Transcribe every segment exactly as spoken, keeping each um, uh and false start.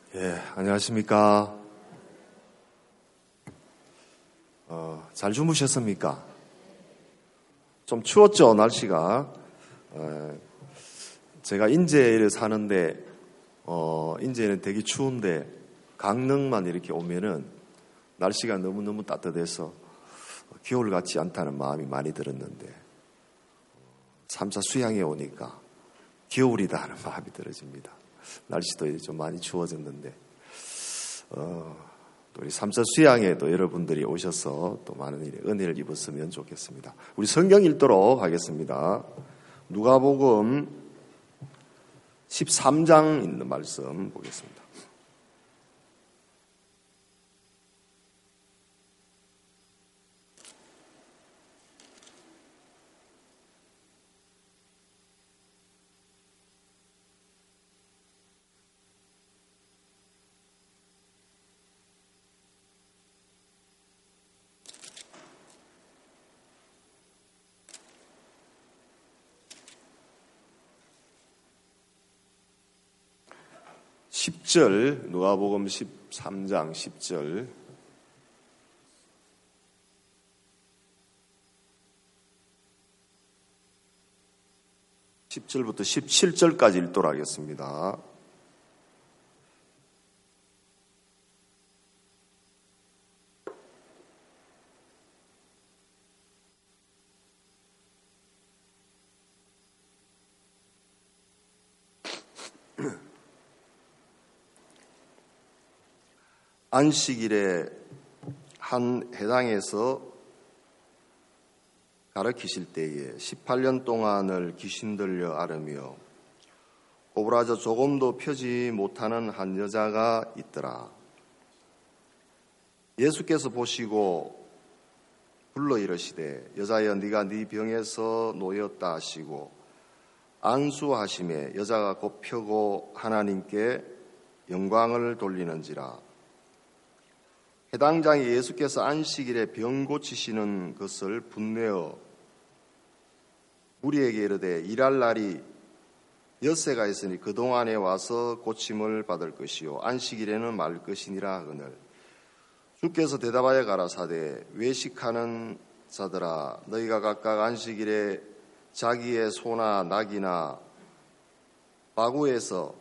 예, 안녕하십니까. 어, 잘 주무셨습니까? 좀 추웠죠, 날씨가. 에, 제가 인제에 사는데, 어, 인제는 되게 추운데, 강릉만 이렇게 오면은 날씨가 너무너무 따뜻해서 겨울 같지 않다는 마음이 많이 들었는데, 삼 차 수양에 오니까 겨울이다 하는 마음이 들어집니다. 날씨도 이제 좀 많이 추워졌는데, 어, 또 우리 삼 차 수양에도 여러분들이 오셔서 또 많은 일에 은혜를 입었으면 좋겠습니다. 우리 성경 읽도록 하겠습니다. 누가복음 십삼 장 있는 말씀 보겠습니다. 십 절, 누가복음 십삼 장 십 절. 십 절부터 십칠 절까지 읽도록 하겠습니다. 안식일에 한 회당에서 가르치실 때에 십팔 년 동안을 귀신 들려 앓으며 오브라져 조금도 펴지 못하는 한 여자가 있더라. 예수께서 보시고 불러 이르시되 여자여 네가 네 병에서 놓였다 하시고 안수하심에 여자가 곧 펴고 하나님께 영광을 돌리는지라. 해당장에 예수께서 안식일에 병 고치시는 것을 분내어 무리에게 이르되 일할 날이 엿새가 있으니 그동안에 와서 고침을 받을 것이요 안식일에는 말 것이니라 하거늘. 주께서 대답하여 가라사대 외식하는 자들아 너희가 각각 안식일에 자기의 소나 낙이나 바구에서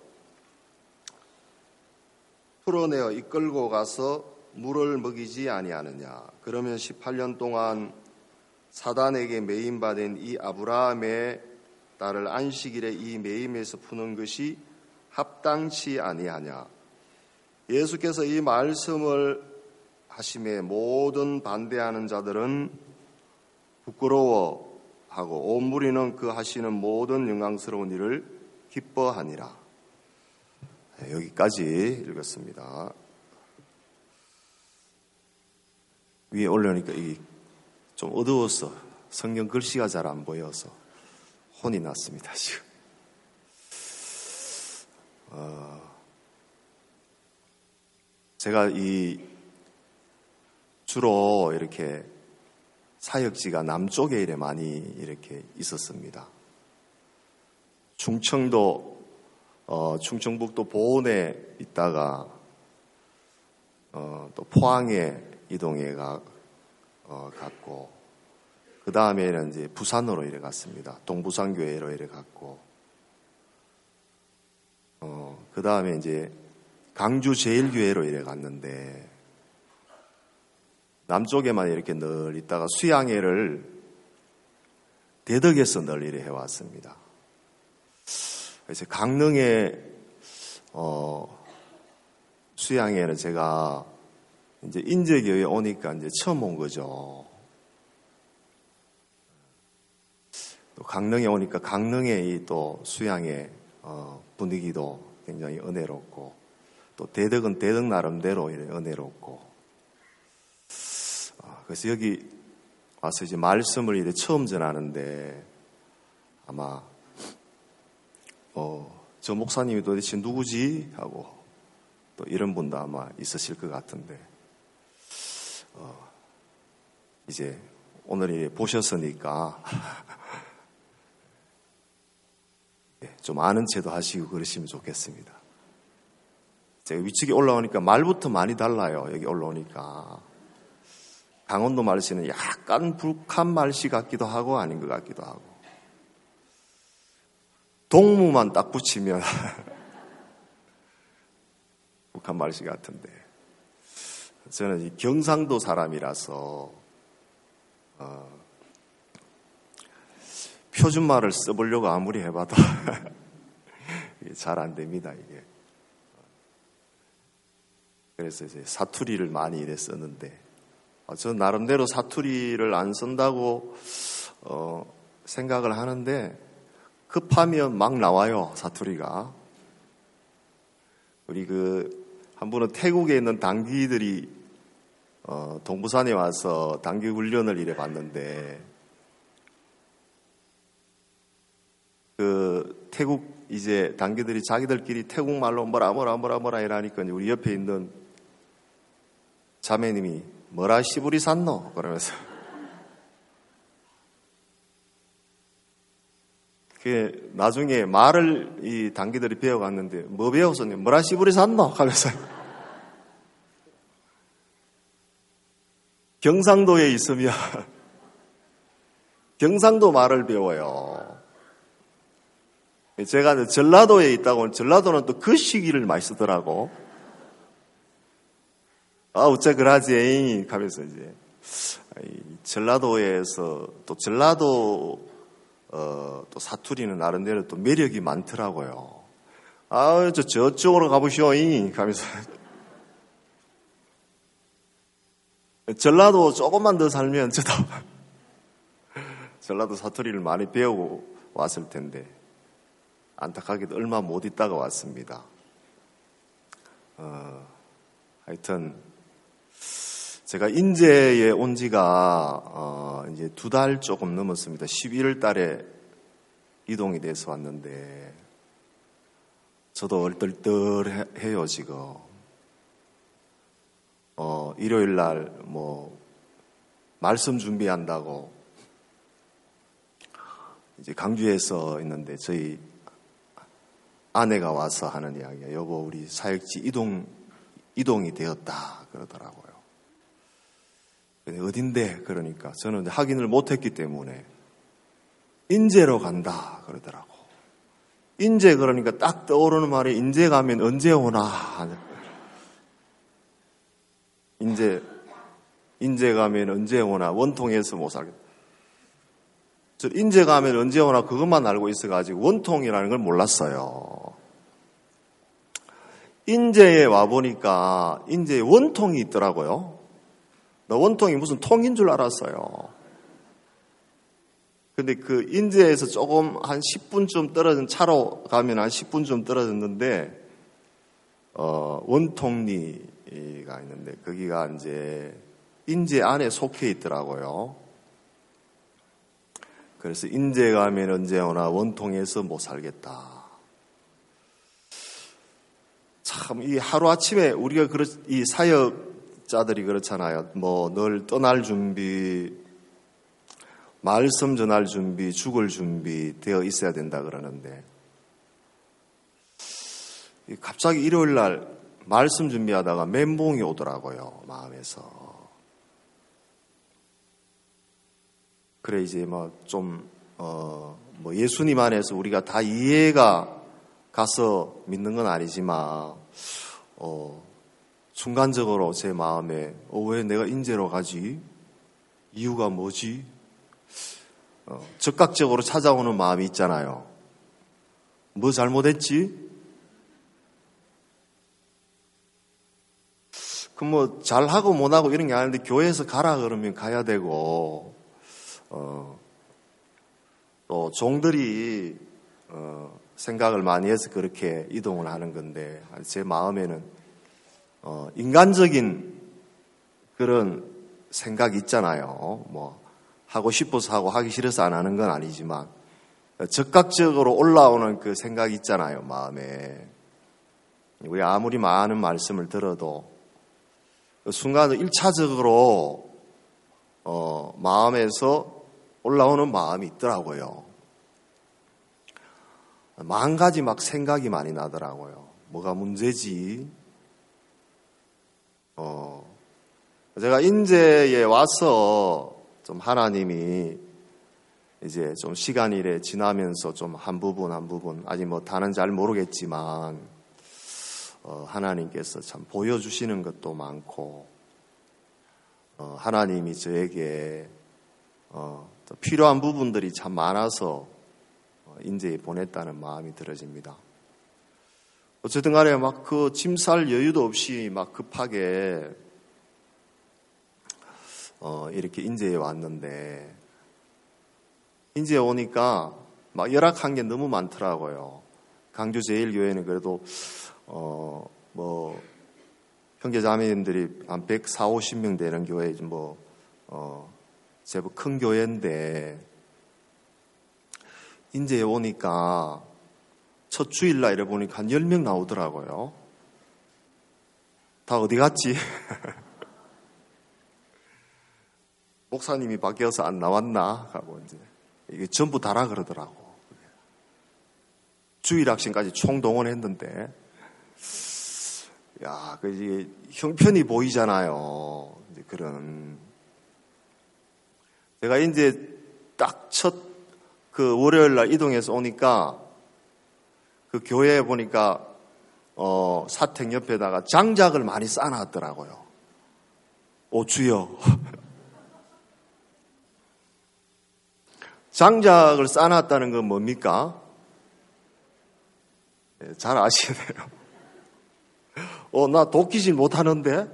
풀어내어 이끌고 가서 물을 먹이지 아니하느냐. 그러면 십팔 년 동안 사단에게 매임받은 이 아브라함의 딸을 안식일에 이 매임에서 푸는 것이 합당치 아니하냐. 예수께서 이 말씀을 하심에 모든 반대하는 자들은 부끄러워하고 온 무리는 그 하시는 모든 영광스러운 일을 기뻐하니라. 여기까지 읽었습니다. 위에 올려놓으니까 이 좀 어두워서 성경 글씨가 잘 안 보여서 혼이 났습니다, 지금. 어, 제가 이 주로 이렇게 사역지가 남쪽에 이래 많이 이렇게 있었습니다. 충청도, 어, 충청북도 보은에 있다가 어, 또 포항에 이동해 가, 어, 갔고, 그 다음에는 이제 부산으로 이래 갔습니다. 동부산교회로 이래 갔고, 어, 그 다음에 이제 강주제일교회로 이래 갔는데, 남쪽에만 이렇게 늘 있다가 수양회를 대덕에서 늘 이래 해왔습니다. 그래서 강릉에, 어, 수양회는 제가 이제 인제교회 오니까 이제 처음 온 거죠. 또 강릉에 오니까 강릉의 이 또 수양의 어 분위기도 굉장히 은혜롭고 또 대덕은 대덕 나름대로 은혜롭고 어 그래서 여기 와서 이제 말씀을 이제 처음 전하는데 아마 어 저 목사님이 도대체 누구지 하고 또 이런 분도 아마 있으실 것 같은데. 어, 이제 오늘 보셨으니까 좀 아는 체도 하시고 그러시면 좋겠습니다. 제가 위측에 올라오니까 말부터 많이 달라요. 여기 올라오니까. 강원도 말씨는 약간 북한 말씨 같기도 하고 아닌 것 같기도 하고. 동무만 딱 붙이면 북한 말씨 같은데. 저는 이 경상도 사람이라서 어, 표준말을 써보려고 아무리 해봐도 잘 안 됩니다, 이게. 그래서 이제 사투리를 많이 이랬었는데, 어, 저는 나름대로 사투리를 안 쓴다고 어, 생각을 하는데, 급하면 막 나와요, 사투리가. 우리 그 한 분은 태국에 있는 당귀들이 어, 동부산에 와서 당귀 훈련을 이래 봤는데, 그 태국 이제 당귀들이 자기들끼리 태국말로 뭐라 뭐라 뭐라 뭐라 이러니까 우리 옆에 있는 자매님이 뭐라 시부리 샀노? 그러면서 그 나중에 말을 이 당귀들이 배워갔는데 뭐 배웠었냐? 뭐라 시부리 샀노? 하면서 경상도에 있으면 경상도 말을 배워요. 제가 전라도에 있다고, 전라도는 또 그 시기를 많이 쓰더라고. 아, 어째 그러지? 하면서 이제, 전라도에서, 또 전라도, 어, 또 사투리는 나름대로 또 매력이 많더라고요. 아, 저, 저쪽으로 가보시오, 이. 하면서. 전라도 조금만 더 살면 저도, 전라도 사투리를 많이 배우고 왔을 텐데, 안타깝게도 얼마 못 있다가 왔습니다. 어, 하여튼 제가 인제에 온 지가 어, 이제 두 달 조금 넘었습니다. 십일월 달에 이동이 돼서 왔는데 저도 얼떨떨해요 지금. 어, 일요일 날 뭐 말씀 준비한다고 이제 강주에서 있는데 저희 아내가 와서 하는 이야기야. 여보, 우리 사역지 이동, 이동이 되었다. 그러더라고요. 어딘데? 그러니까 저는 확인을 못했기 때문에 인제로 간다. 그러더라고. 인제 그러니까 딱 떠오르는 말이 인제 가면 언제 오나. 인제, 인제 가면 언제 오나. 원통에서 못 살겠다. 저 인제 가면 언제 오나 그것만 알고 있어가지고 원통이라는 걸 몰랐어요. 인제에 와보니까 인제에 원통이 있더라고요. 나 원통이 무슨 통인 줄 알았어요. 근데 그 인제에서 조금 한 십 분쯤 떨어진, 차로 가면 한 십 분쯤 떨어졌는데 어, 원통리가 있는데 거기가 이제 인제 안에 속해 있더라고요. 그래서 인제 가면 언제 오나 원통에서 못 살겠다. 참, 이 하루아침에 우리가 그렇, 이 사역자들이 그렇잖아요. 뭐, 늘 떠날 준비, 말씀 전할 준비, 죽을 준비 되어 있어야 된다 그러는데, 갑자기 일요일 날 말씀 준비하다가 멘붕이 오더라고요, 마음에서. 그래, 이제 뭐, 좀, 어, 뭐, 예수님 안에서 우리가 다 이해가 가서 믿는 건 아니지만, 어, 순간적으로 제 마음에, 어, 왜 내가 인제로 가지? 이유가 뭐지? 어, 즉각적으로 찾아오는 마음이 있잖아요. 뭐 잘못했지? 그럼 뭐, 잘하고 못하고 이런 게 아닌데, 교회에서 가라 그러면 가야 되고, 어, 또 종들이 어, 생각을 많이 해서 그렇게 이동을 하는 건데 제 마음에는 어, 인간적인 그런 생각이 있잖아요. 뭐 하고 싶어서 하고 하기 싫어서 안 하는 건 아니지만 즉각적으로 올라오는 그 생각이 있잖아요. 마음에. 우리 아무리 많은 말씀을 들어도 그 순간에 일차적으로 어, 마음에서 올라오는 마음이 있더라고요. 만 가지 막 생각이 많이 나더라고요. 뭐가 문제지? 어, 제가 인제에 와서 좀 하나님이 이제 좀 시간이 이래 지나면서 좀 한 부분 한 부분 아직 뭐 다는 잘 모르겠지만 어, 하나님께서 참 보여주시는 것도 많고 어, 하나님이 저에게 어, 필요한 부분들이 참 많아서 어, 인제에 보냈다는 마음이 들어집니다. 어쨌든 간에 막 그 짐 쌀 여유도 없이 막 급하게 어, 이렇게 인제에 왔는데 인제에 오니까 막 열악한 게 너무 많더라고요. 강주 제일교회는 그래도 어, 뭐 형제 자매님들이 한 백사십 명 되는 교회 뭐 어, 제법 큰 교회인데 인제에 오니까 첫 주일날 이래 보니까 한 열 명 나오더라고요. 다 어디 갔지? 목사님이 바뀌어서 안 나왔나? 하고 이제 이게 전부 다라 그러더라고. 주일 학생까지 총동원했는데, 야, 그 이게 형편이 보이잖아요. 이제 그런. 제가 이제 딱 첫 그 월요일 날 이동해서 오니까 그 교회에 보니까 어, 사택 옆에다가 장작을 많이 쌓아놨더라고요. 오, 주여. 장작을 쌓아놨다는 건 뭡니까? 네, 잘 아시네요. 어, 나 도끼질 못하는데?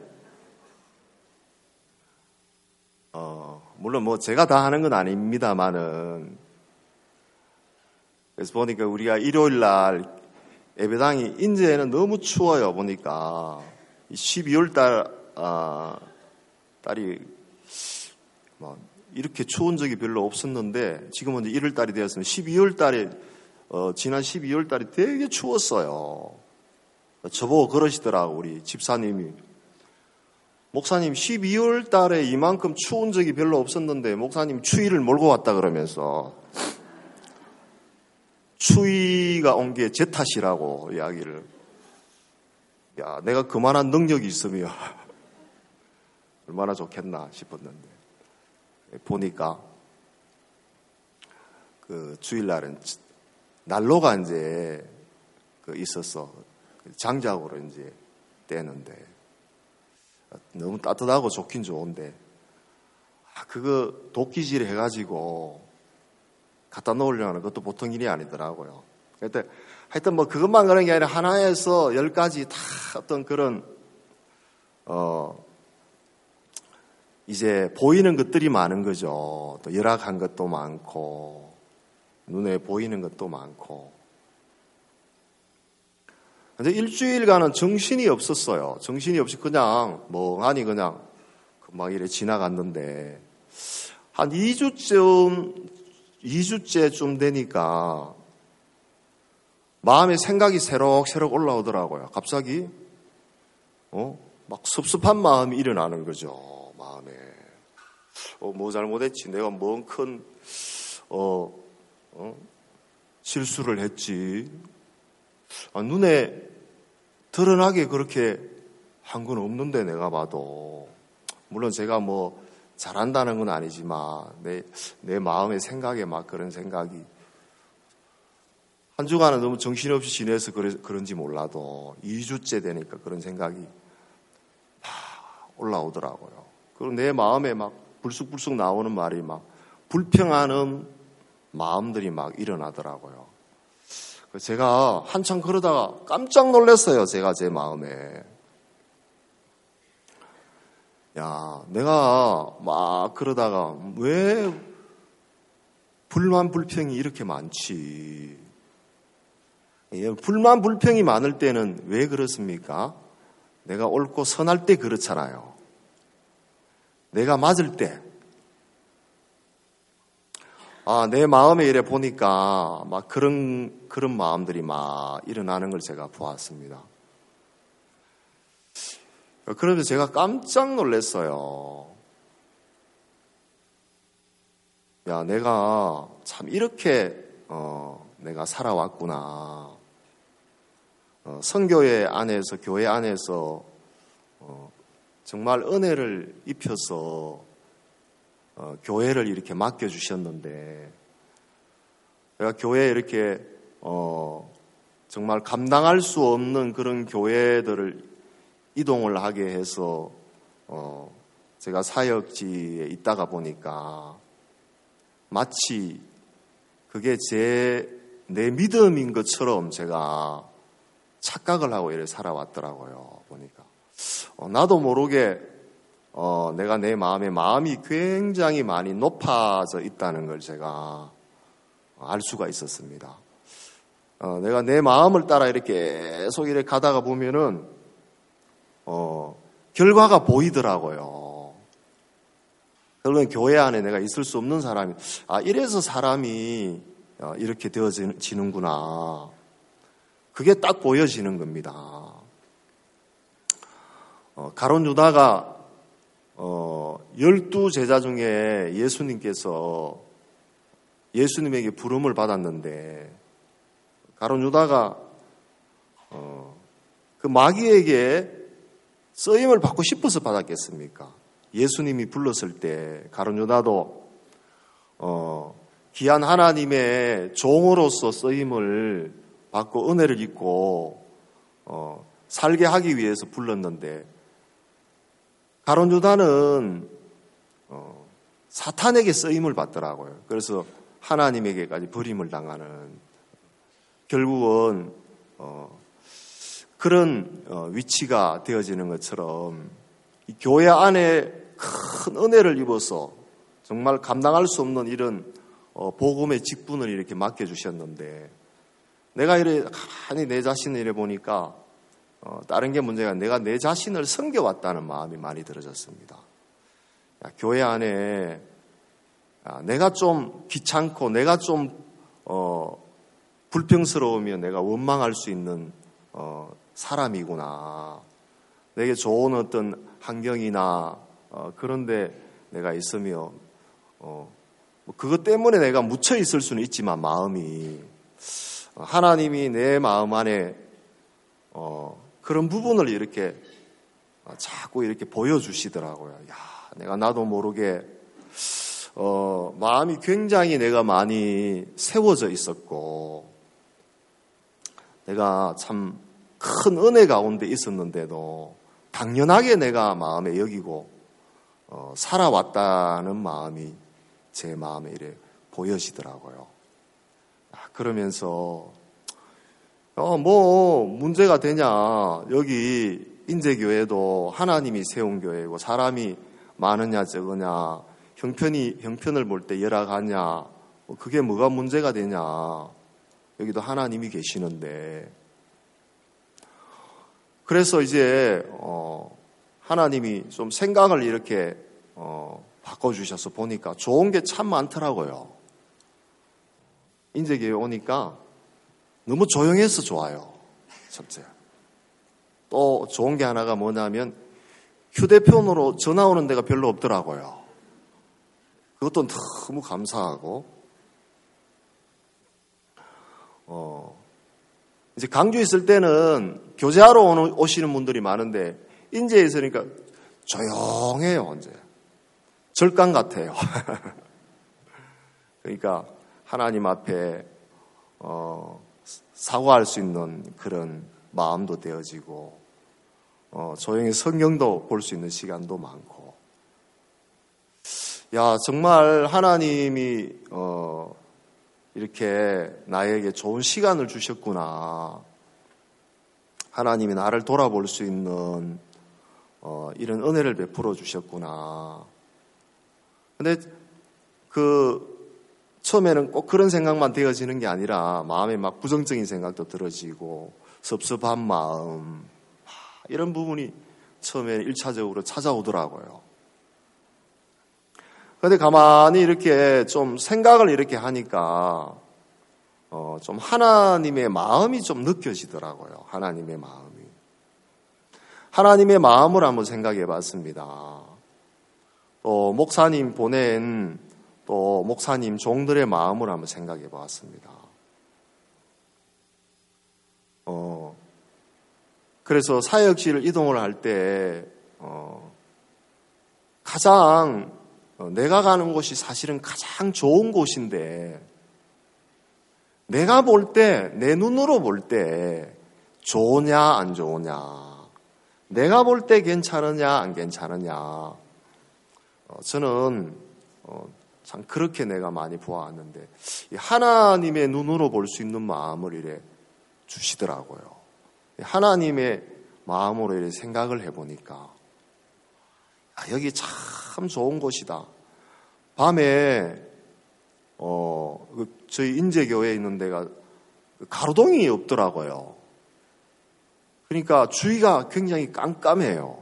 어, 물론 뭐 제가 다 하는 건 아닙니다만은. 그래서 보니까 우리가 일요일 날 예배당이 인제에는 너무 추워요. 보니까 십이월 달 아, 달이 뭐 이렇게 추운 적이 별로 없었는데 지금은 이제 일월 달이 되었으면 십이월 달에 어, 지난 십이월 달이 되게 추웠어요. 저보고 그러시더라고 우리 집사님이. 목사님 십이월 달에 이만큼 추운 적이 별로 없었는데 목사님 추위를 몰고 왔다 그러면서 추위가 온 게 제 탓이라고 이야기를. 야, 내가 그만한 능력이 있으면 얼마나 좋겠나 싶었는데 보니까 그 주일날은 난로가 이제 그 있었어. 장작으로 이제 떼는데 너무 따뜻하고 좋긴 좋은데 아, 그거 도끼질 해가지고 갖다 놓으려는 것도 보통 일이 아니더라고요. 그때 하여튼 뭐 그것만 그런 게 아니라 하나에서 열 가지 다 어떤 그런 어 이제 보이는 것들이 많은 거죠. 또 열악한 것도 많고 눈에 보이는 것도 많고. 근데 일주일간은 정신이 없었어요. 정신이 없이 그냥 멍하니 그냥 막 이래 지나갔는데 한 이 주쯤 이 주째쯤 되니까 마음에 생각이 새록새록 올라오더라고요. 갑자기 어? 막 섭섭한 마음이 일어나는 거죠. 마음에 어, 뭐 잘못했지? 내가 뭔 큰 어, 어? 실수를 했지? 아, 눈에 드러나게 그렇게 한 건 없는데 내가 봐도 물론 제가 뭐 잘한다는 건 아니지만 내, 내 마음의 생각에 막 그런 생각이 한 주간은 너무 정신없이 지내서 그래, 그런지 몰라도 이 주째 되니까 그런 생각이 다 올라오더라고요. 그리고 내 마음에 막 불쑥불쑥 나오는 말이 막 불평하는 마음들이 막 일어나더라고요. 제가 한참 그러다가 깜짝 놀랐어요. 제가 제 마음에. 야, 내가 막 그러다가 왜 불만 불평이 이렇게 많지? 불만 불평이 많을 때는 왜 그렇습니까? 내가 옳고 선할 때 그렇잖아요. 내가 맞을 때. 아, 내 마음에 이래 보니까 막 그런, 그런 마음들이 막 일어나는 걸 제가 보았습니다. 그러면서 제가 깜짝 놀랐어요. 야, 내가 참 이렇게, 어, 내가 살아왔구나. 어, 선교회 안에서, 교회 안에서, 어, 정말 은혜를 입혀서 어, 교회를 이렇게 맡겨주셨는데, 제가 교회에 이렇게 어, 정말 감당할 수 없는 그런 교회들을 이동을 하게 해서 어, 제가 사역지에 있다가 보니까 마치 그게 제, 내 믿음인 것처럼 제가 착각을 하고 이렇게 살아왔더라고요, 보니까. 어, 나도 모르게 어, 내가 내 마음에 마음이 굉장히 많이 높아져 있다는 걸 제가 알 수가 있었습니다. 어, 내가 내 마음을 따라 이렇게 계속 이렇게 가다가 보면은 어, 결과가 보이더라고요. 결국엔 교회 안에 내가 있을 수 없는 사람이, 아, 이래서 사람이 이렇게 되어지는구나. 그게 딱 보여지는 겁니다. 어, 가룟 유다가 어, 열두 제자 중에 예수님께서 예수님에게 부름을 받았는데, 가룟 유다가 어, 그 마귀에게 쓰임을 받고 싶어서 받았겠습니까? 예수님이 불렀을 때 가룟 유다도 어, 귀한 하나님의 종으로서 쓰임을 받고 은혜를 입고 어, 살게 하기 위해서 불렀는데, 가룟 유다는 어, 사탄에게 쓰임을 받더라고요. 그래서 하나님에게까지 버림을 당하는, 결국은 어, 그런 어, 위치가 되어지는 것처럼 이 교회 안에 큰 은혜를 입어서 정말 감당할 수 없는 이런 어, 복음의 직분을 이렇게 맡겨주셨는데, 내가 이래 가만히 내 자신을 이래 보니까 어, 다른 게 문제가 아니라 내가 내 자신을 섬겨왔다는 마음이 많이 들어졌습니다. 야, 교회 안에 야, 내가 좀 귀찮고 내가 좀 어, 불평스러우면 내가 원망할 수 있는 어, 사람이구나. 내게 좋은 어떤 환경이나 어, 그런데 내가 있으며 어, 뭐 그것 때문에 내가 묻혀 있을 수는 있지만 마음이 어, 하나님이 내 마음 안에 어, 그런 부분을 이렇게 어, 자꾸 이렇게 보여주시더라고요. 야, 내가 나도 모르게 어, 마음이 굉장히 내가 많이 세워져 있었고, 내가 참 큰 은혜 가운데 있었는데도 당연하게 내가 마음에 여기고 어, 살아왔다는 마음이 제 마음에 이래 보여지더라고요. 아, 그러면서 어, 뭐 문제가 되냐, 여기 인제교회도 하나님이 세운 교회고 사람이 많으냐 적으냐, 형편이 형편을 볼 때 열악하냐, 그게 뭐가 문제가 되냐, 여기도 하나님이 계시는데. 그래서 이제 어, 하나님이 좀 생각을 이렇게 어, 바꿔주셔서 보니까 좋은 게 참 많더라고요. 인제교회 오니까 너무 조용해서 좋아요. 첫째. 또 좋은 게 하나가 뭐냐면 휴대폰으로 전화 오는 데가 별로 없더라고요. 그것도 너무 감사하고, 어, 이제 강주에 있을 때는 교제하러 오시는 분들이 많은데, 인제에 있으니까 조용해요, 이제. 절강 같아요. 그러니까 하나님 앞에, 어, 사과할 수 있는 그런 마음도 되어지고, 어, 조용히 성경도 볼 수 있는 시간도 많고, 야, 정말 하나님이 어, 이렇게 나에게 좋은 시간을 주셨구나. 하나님이 나를 돌아볼 수 있는 어, 이런 은혜를 베풀어 주셨구나. 근데 그 처음에는 꼭 그런 생각만 되어지는 게 아니라 마음에 막 부정적인 생각도 들어지고 섭섭한 마음, 이런 부분이 처음에는 일차적으로 찾아오더라고요. 그런데 가만히 이렇게 좀 생각을 이렇게 하니까 어, 좀 하나님의 마음이 좀 느껴지더라고요. 하나님의 마음이. 하나님의 마음을 한번 생각해 봤습니다. 또 목사님 보낸 또 목사님 종들의 마음을 한번 생각해 봤습니다. 어, 그래서 사역지를 이동을 할 때 어, 가장 내가 가는 곳이 사실은 가장 좋은 곳인데 내가 볼 때, 내 눈으로 볼 때 좋으냐 안 좋으냐, 내가 볼 때 괜찮으냐 안 괜찮으냐, 저는 참 그렇게 내가 많이 보아왔는데 하나님의 눈으로 볼 수 있는 마음을 이래 주시더라고요. 하나님의 마음으로 이래 생각을 해보니까 여기 참 좋은 곳이다. 밤에 어 저희 인제교회에 있는 데가 가로등이 없더라고요. 그러니까 주위가 굉장히 깜깜해요.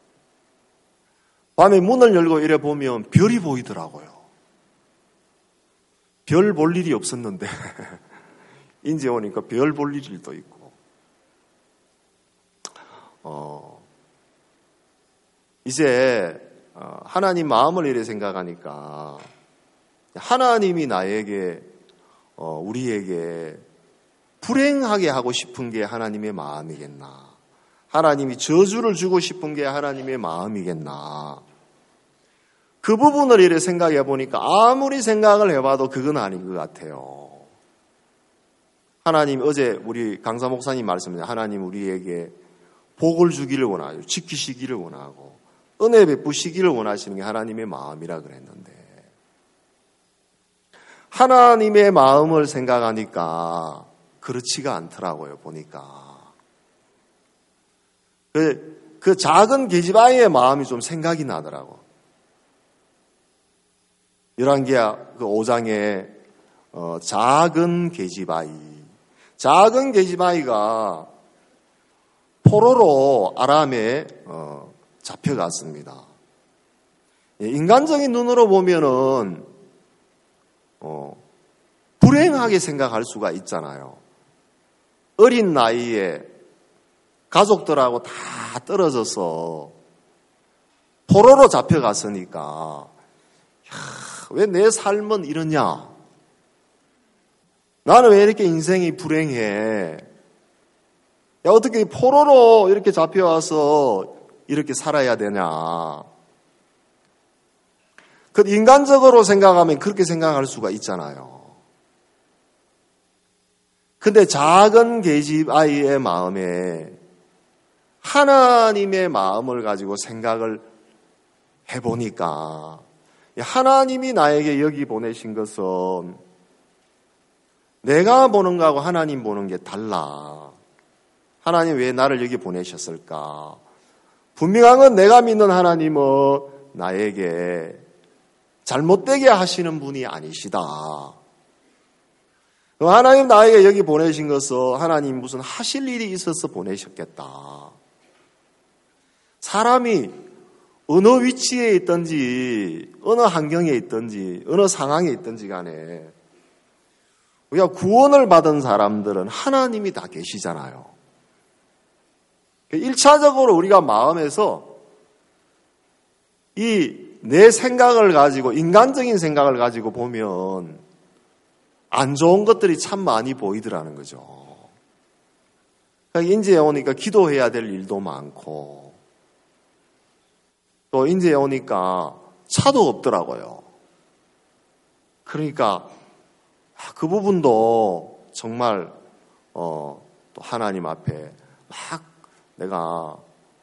밤에 문을 열고 이래 보면 별이 보이더라고요. 별 볼 일이 없었는데 인제 오니까 별 볼 일도 있고. 어 이제 하나님 마음을 이래 생각하니까 하나님이 나에게 어, 우리에게 불행하게 하고 싶은 게 하나님의 마음이겠나, 하나님이 저주를 주고 싶은 게 하나님의 마음이겠나, 그 부분을 이래 생각해 보니까 아무리 생각을 해봐도 그건 아닌 것 같아요. 하나님, 어제 우리 강사 목사님 말씀에 하나님 우리에게 복을 주기를 원하고 지키시기를 원하고 은혜 베푸시기를 원하시는 게 하나님의 마음이라 그랬는데 하나님의 마음을 생각하니까 그렇지가 않더라고요. 보니까 그, 그 작은 계집아이의 마음이 좀 생각이 나더라고. 열왕기하 그 오 장에 어, 작은 계집아이, 작은 계집아이가 포로로 아람에 어, 잡혀갔습니다. 인간적인 눈으로 보면은 어, 불행하게 생각할 수가 있잖아요. 어린 나이에 가족들하고 다 떨어져서 포로로 잡혀갔으니까 왜 내 삶은 이러냐? 나는 왜 이렇게 인생이 불행해? 야, 어떻게 포로로 이렇게 잡혀와서 이렇게 살아야 되냐? 그 인간적으로 생각하면 그렇게 생각할 수가 있잖아요. 근데 작은 계집 아이의 마음에 하나님의 마음을 가지고 생각을 해보니까 하나님이 나에게 여기 보내신 것은 내가 보는 거하고 하나님 보는 게 달라. 하나님 왜 나를 여기 보내셨을까? 분명한 건 내가 믿는 하나님은 나에게 잘못되게 하시는 분이 아니시다. 하나님 나에게 여기 보내신 것은 하나님 무슨 하실 일이 있어서 보내셨겠다. 사람이 어느 위치에 있든지 어느 환경에 있든지 어느 상황에 있든지 간에 우리가 구원을 받은 사람들은 하나님이 다 계시잖아요. 일차적으로 우리가 마음에서 이 내 생각을 가지고 인간적인 생각을 가지고 보면 안 좋은 것들이 참 많이 보이더라는 거죠. 그러니까 인제에 오니까 기도해야 될 일도 많고 또 인제에 오니까 차도 없더라고요. 그러니까 그 부분도 정말 어, 또 하나님 앞에 막 내가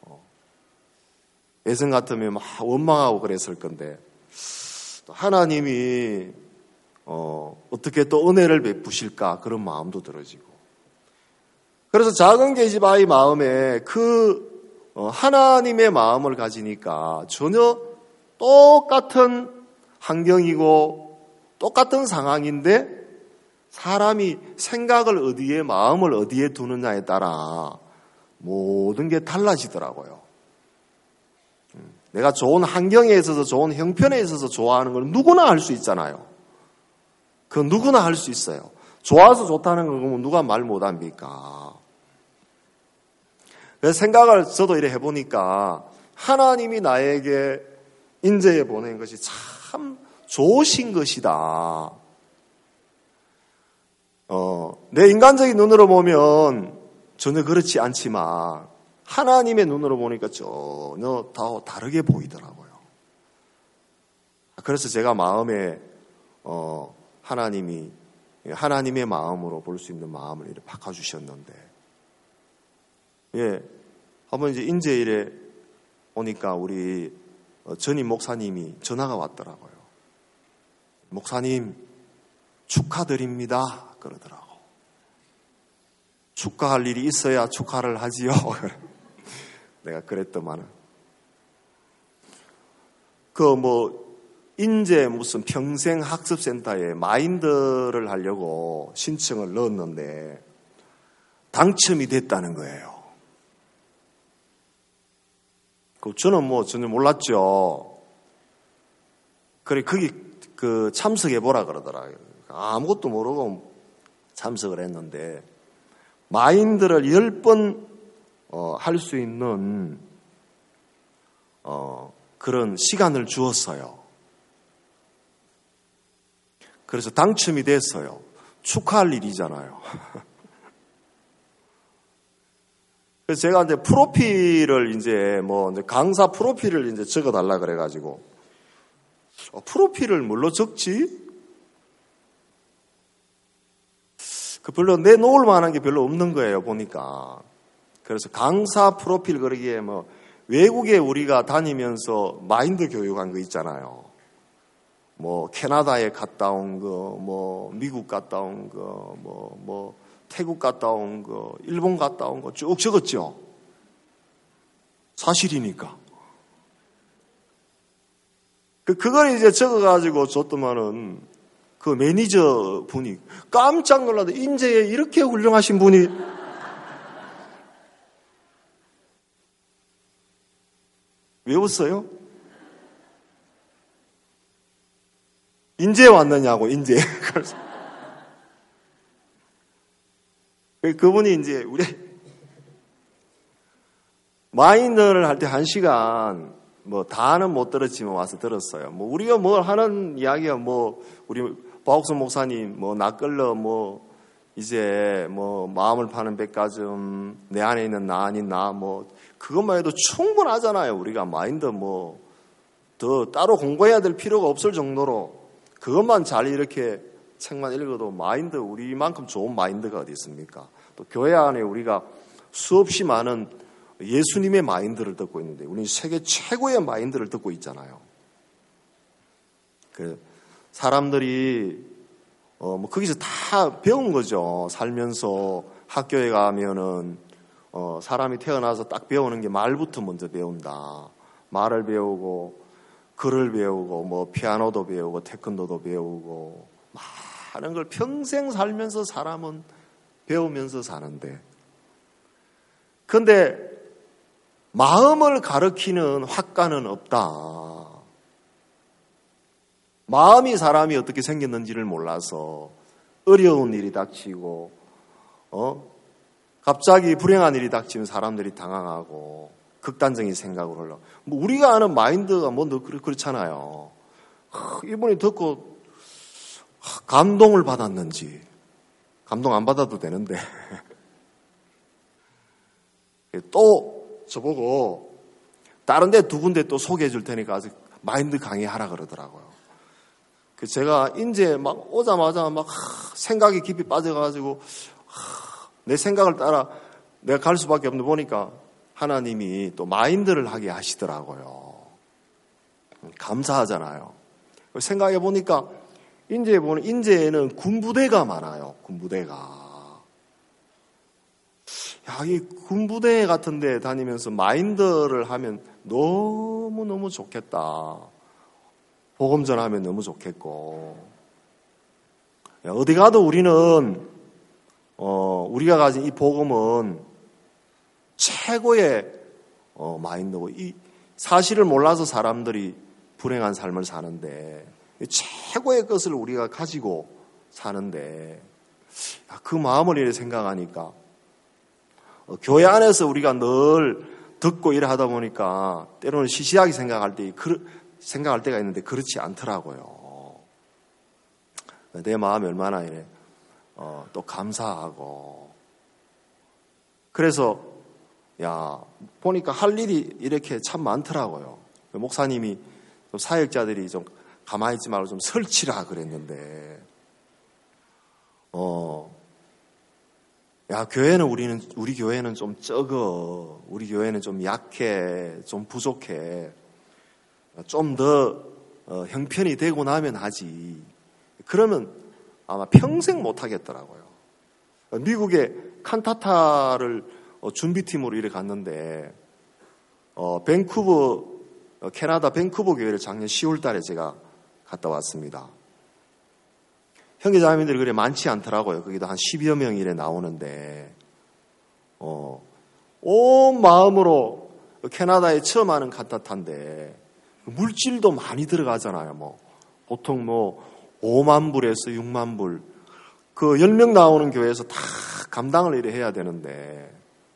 예전 같으면 막 원망하고 그랬을 건데 또 하나님이 어, 어떻게 또 은혜를 베푸실까 그런 마음도 들어지고 그래서 작은 계집 아이 마음에 그 어, 하나님의 마음을 가지니까 전혀 똑같은 환경이고 똑같은 상황인데 사람이 생각을 어디에 마음을 어디에 두느냐에 따라 모든 게 달라지더라고요. 내가 좋은 환경에 있어서 좋은 형편에 있어서 좋아하는 건 누구나 할 수 있잖아요. 그건 누구나 할 수 있어요. 좋아서 좋다는 걸 그러면 누가 말 못합니까? 그래서 생각을 저도 이렇게 해보니까 하나님이 나에게 인제에 보낸 것이 참 좋으신 것이다. 어, 내 인간적인 눈으로 보면 전혀 그렇지 않지만 하나님의 눈으로 보니까 전혀 다 다르게 보이더라고요. 그래서 제가 마음에 어, 하나님이 하나님의 마음으로 볼 수 있는 마음을 이렇게 바꿔주셨는데, 예, 한번 이제 인제일에 오니까 우리 전임 목사님이 전화가 왔더라고요. 목사님 축하드립니다 그러더라고. 축하할 일이 있어야 축하를 하지요. 내가 그랬더만은 그 뭐 인제 무슨 평생 학습센터에 마인드를 하려고 신청을 넣었는데 당첨이 됐다는 거예요. 그 저는 뭐 전혀 몰랐죠. 그래 거기 그 참석해 보라 그러더라고요. 아무것도 모르고 참석을 했는데 마인드를 열 번 어, 할 수 있는 어, 그런 시간을 주었어요. 그래서 당첨이 됐어요. 축하할 일이잖아요. 그래서 제가 이제 프로필을 이제 뭐 이제 강사 프로필을 이제 적어달라 그래가지고 어, 프로필을 뭘로 적지? 그 별로 내놓을 만한 게 별로 없는 거예요 보니까. 그래서 강사 프로필 그러기에 뭐 외국에 우리가 다니면서 마인드 교육한 거 있잖아요. 뭐 캐나다에 갔다 온 거, 뭐 미국 갔다 온 거, 뭐 뭐 태국 갔다 온 거, 일본 갔다 온 거 쭉 적었죠. 사실이니까. 그 그걸 이제 적어가지고 줬더만은 그 매니저 분이 깜짝 놀라서 인제에 이렇게 훌륭하신 분이 왜 웃어요? 인제 왔느냐고, 인제. 그래서 그분이 이제 우리 마인드를 할 때 한 시간 뭐 다는 못 들었지만 와서 들었어요. 뭐 우리가 뭘 하는 이야기가 뭐 우리 박옥선 목사님 뭐 낯걸러 뭐 이제 뭐 마음을 파는 백가점 내 안에 있는 나 아닌 나 뭐 그것만 해도 충분하잖아요. 우리가 마인드 뭐 더 따로 공부해야 될 필요가 없을 정도로 그것만 잘 이렇게 책만 읽어도 마인드 우리만큼 좋은 마인드가 어디 있습니까? 또 교회 안에 우리가 수없이 많은 예수님의 마인드를 듣고 있는데 우리는 세계 최고의 마인드를 듣고 있잖아요. 그 사람들이 어 뭐 거기서 다 배운 거죠. 살면서 학교에 가면은 어 사람이 태어나서 딱 배우는 게 말부터 먼저 배운다. 말을 배우고 글을 배우고 뭐 피아노도 배우고 태권도도 배우고 많은 걸 평생 살면서 사람은 배우면서 사는데 근데 마음을 가르치는 학과는 없다. 마음이 사람이 어떻게 생겼는지를 몰라서 어려운 일이 닥치고 어 갑자기 불행한 일이 닥치면 사람들이 당황하고 극단적인 생각으로 흘러. 뭐 우리가 아는 마인드가 뭐 그렇잖아요. 이분이 듣고 감동을 받았는지 감동 안 받아도 되는데 또 저보고 다른 데 두 군데 또 소개해 줄 테니까 아직 마인드 강의하라 그러더라고요. 제가 이제 막 오자마자 막 생각이 깊이 빠져가지고 내 생각을 따라 내가 갈 수밖에 없는데 보니까 하나님이 또 마인드를 하게 하시더라고요. 감사하잖아요. 생각해 보니까 인제에 보는 인제에는 군부대가 많아요. 군부대가. 야, 이 군부대 같은 데 다니면서 마인드를 하면 너무너무 좋겠다. 복음 전하면 너무 좋겠고. 야, 어디 가도 우리는 어, 우리가 가진 이 복음은 최고의 어, 마인드고 이 사실을 몰라서 사람들이 불행한 삶을 사는데 최고의 것을 우리가 가지고 사는데 야, 그 마음을 이렇게 생각하니까 어, 교회 안에서 우리가 늘 듣고 일을 하다 보니까 때로는 시시하게 생각할 때 그, 생각할 때가 있는데 그렇지 않더라고요. 내 마음이 얼마나 이래 어, 또 감사하고 그래서 야 보니까 할 일이 이렇게 참 많더라고요. 목사님이 사역자들이 좀 가만히 있지 말고 좀 설치라 그랬는데, 어, 야, 교회는 우리는, 우리 교회는 좀 적어. 우리 교회는 좀 약해. 좀 부족해. 좀 더, 어, 형편이 되고 나면 하지. 그러면 아마 평생 못 하겠더라고요. 미국의 칸타타를 어, 준비팀으로 이렇게 갔는데, 어, 밴쿠버, 어, 캐나다 밴쿠버 교회를 작년 시월 달에 제가 갔다 왔습니다. 형제자매들이 그래 많지 않더라고요. 거기도 한 십여 명 이래 나오는데, 어, 온 마음으로 캐나다에 처음 하는 칸타타인데, 물질도 많이 들어가잖아요. 뭐, 보통 뭐, 오만 불에서 육만 불. 그 열 명 나오는 교회에서 다 감당을 이래 해야 되는데,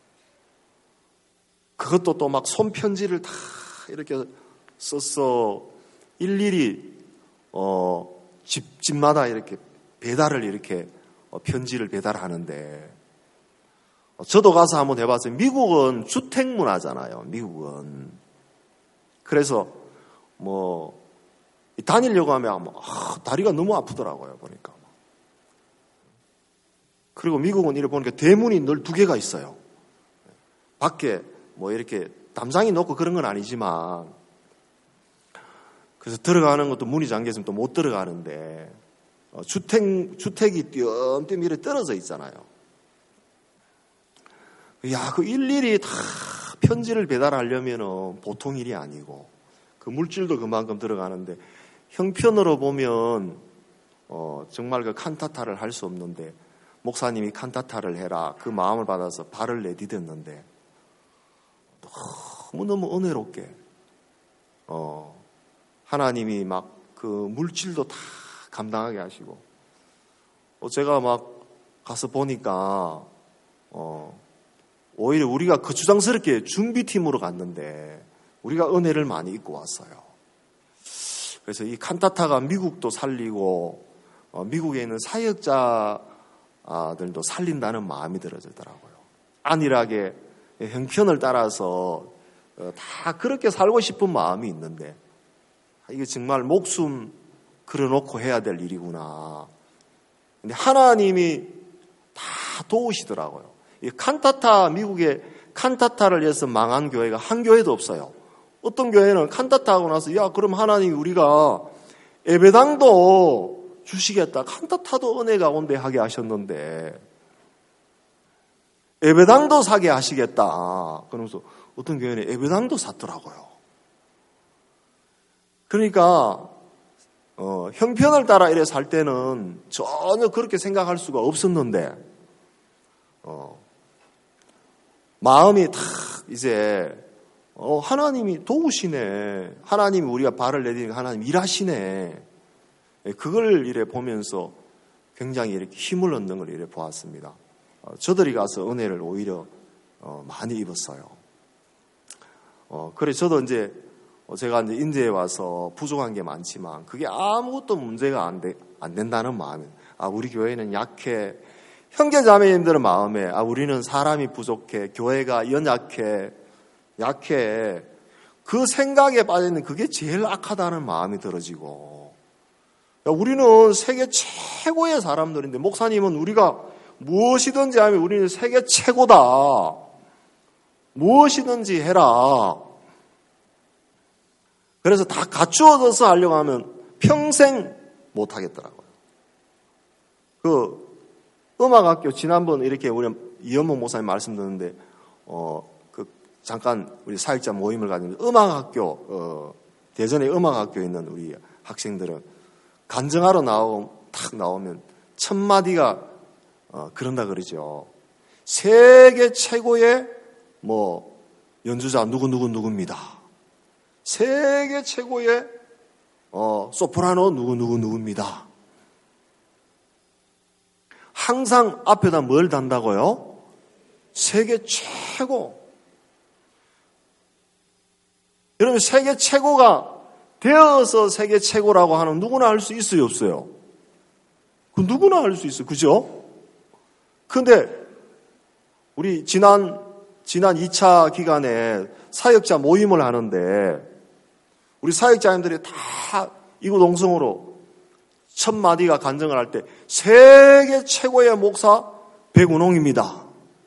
그것도 또 막 손편지를 다 이렇게 써서 일일이, 어, 집, 집마다 이렇게 배달을 이렇게 편지를 배달하는데, 저도 가서 한번 해봤어요. 미국은 주택 문화잖아요. 미국은. 그래서 뭐 다니려고 하면 아, 다리가 너무 아프더라고요. 보니까. 그리고 미국은 이렇게 보니까 대문이 늘 두 개가 있어요. 밖에 뭐 이렇게 담장이 높고 그런 건 아니지만, 그래서 들어가는 것도 문이 잠겨있으면 또 못 들어가는데, 주택, 주택이 띄엄띄엄 이렇게 떨어져 있잖아요. 야, 그 일일이 다 편지를 배달하려면 보통 일이 아니고, 그 물질도 그만큼 들어가는데, 형편으로 보면, 어, 정말 그 칸타타를 할 수 없는데, 목사님이 칸타타를 해라. 그 마음을 받아서 발을 내디뎠는데, 너무너무 은혜롭게, 어, 하나님이 막 그 물질도 다 감당하게 하시고, 어, 제가 막 가서 보니까, 어, 오히려 우리가 거추장스럽게 준비팀으로 갔는데, 우리가 은혜를 많이 입고 왔어요. 그래서 이 칸타타가 미국도 살리고, 어, 미국에 있는 사역자들도 살린다는 마음이 들어지더라고요. 안일하게 형편을 따라서 어, 다 그렇게 살고 싶은 마음이 있는데, 이게 정말 목숨 걸어놓고 해야 될 일이구나. 근데 하나님이 다 도우시더라고요. 이 칸타타, 미국의 칸타타를 위해서 망한 교회가 한 교회도 없어요. 어떤 교회는 칸타타 하고 나서, 야, 그럼 하나님이 우리가 예배당도 주시겠다. 칸타타도 은혜가 온대 하게 하셨는데, 예배당도 사게 하시겠다. 그러면서 어떤 교회는 예배당도 샀더라고요. 그러니까 어, 형편을 따라 이래 살 때는 전혀 그렇게 생각할 수가 없었는데, 어, 마음이 탁 이제 어, 하나님이 도우시네. 하나님이 우리가 발을 내디니까 하나님 일하시네. 그걸 이래 보면서 굉장히 이렇게 힘을 얻는 걸 이래 보았습니다. 어, 저들이 가서 은혜를 오히려 어, 많이 입었어요. 어, 그래 저도 이제 제가 이제 인제에 와서 부족한 게 많지만 그게 아무것도 문제가 안, 돼, 안 된다는 마음에, 아, 우리 교회는 약해. 형제자매님들의 마음에, 아, 우리는 사람이 부족해. 교회가 연약해. 약해. 그 생각에 빠져있는 그게 제일 악하다는 마음이 들어지고, 야, 우리는 세계 최고의 사람들인데, 목사님은 우리가 무엇이든지 하면 우리는 세계 최고다. 무엇이든지 해라. 그래서 다 갖추어져서 하려고 하면 평생 못 하겠더라고요. 그 음악학교 지난번 이렇게 우리 이현목 목사님 말씀 듣는데, 어, 그 잠깐 우리 사역자 모임을 가지면서 음악학교, 어, 대전에 음악학교에 있는 우리 학생들은 간증하러 나오, 탁 나오면 첫 마디가 어, 그런다 그러죠. 세계 최고의 뭐 연주자 누구 누구 누구입니다. 세계 최고의 어, 소프라노 누구 누구 누구입니다. 항상 앞에다 뭘 단다고요? 세계 최고. 여러분, 세계 최고가 되어서 세계 최고라고 하는 누구나 할 수 있어요, 없어요? 그 누구나 할 수 있어요, 그죠? 근데 우리 지난 지난 이 차 기간에 사역자 모임을 하는데, 우리 사역자님들이 다 이구동성으로 첫 마디가 간증을 할 때 세계 최고의 목사 백운홍입니다.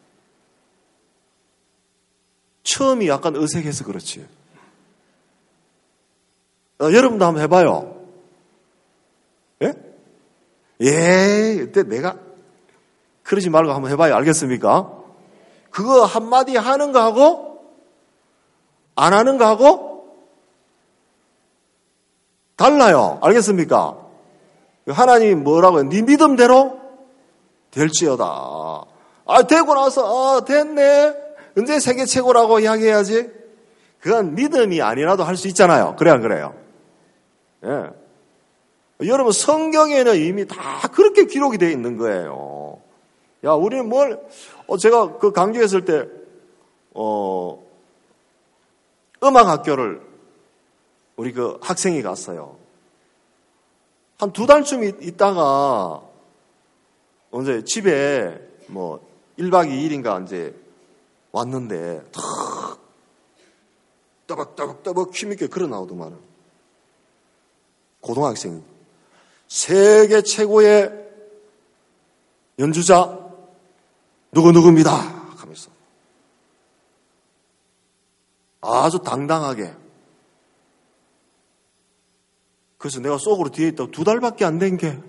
처음이 약간 어색해서 그렇지. 어, 여러분도 한번 해봐요. 예? 예, 그때 내가 그러지 말고 한번 해봐요. 알겠습니까? 그거 한마디 하는 거하고 안 하는 거하고 달라요. 알겠습니까? 하나님이 뭐라고요? 네 믿음대로 될지어다. 아, 되고 나서 아, 됐네. 언제 세계 최고라고 이야기해야지? 그건 믿음이 아니라도 할 수 있잖아요. 그래 안 그래요? 예. 여러분 성경에는 이미 다 그렇게 기록이 되어 있는 거예요. 야, 우리는 뭘, 어, 제가 그 강주했을 때, 어, 음악학교를 우리 그 학생이 갔어요. 한 두 달쯤 있다가, 언제 집에 뭐, 일 박 이 일인가 이제 왔는데, 탁, 따박따박따박 힘있게 걸어 나오더만은. 고등학생. 세계 최고의 연주자, 누구누구입니다. 하면서. 아주 당당하게. 그래서 내가 속으로 뒤에 있다고 두 달밖에 안 된 게.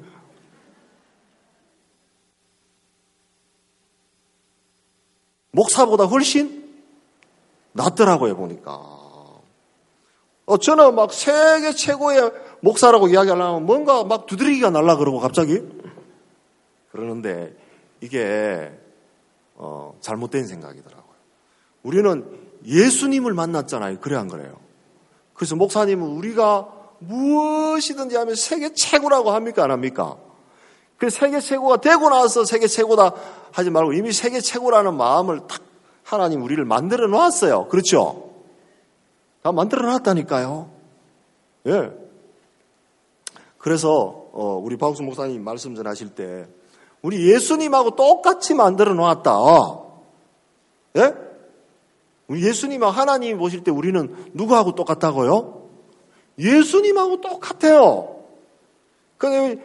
목사보다 훨씬 낫더라고요, 보니까. 어, 저는 막 세계 최고의 목사라고 이야기하려면 뭔가 막 두드리기가 날라 그러고 갑자기. 그러는데 이게 어, 잘못된 생각이더라고요. 우리는 예수님을 만났잖아요. 그래 안 그래요? 그래서 목사님은 우리가 무엇이든지 하면 세계 최고라고 합니까? 안 합니까? 그 세계 최고가 되고 나서 세계 최고다 하지 말고 이미 세계 최고라는 마음을 탁 하나님 우리를 만들어 놨어요. 그렇죠? 다 만들어 놨다니까요. 예. 그래서 어, 우리 박수 목사님 말씀 전하실 때 우리 예수님하고 똑같이 만들어 놨다. 예? 우리 예수님하고 하나님 보실 때 우리는 누구하고 똑같다고요? 예수님하고 똑같아요. 근데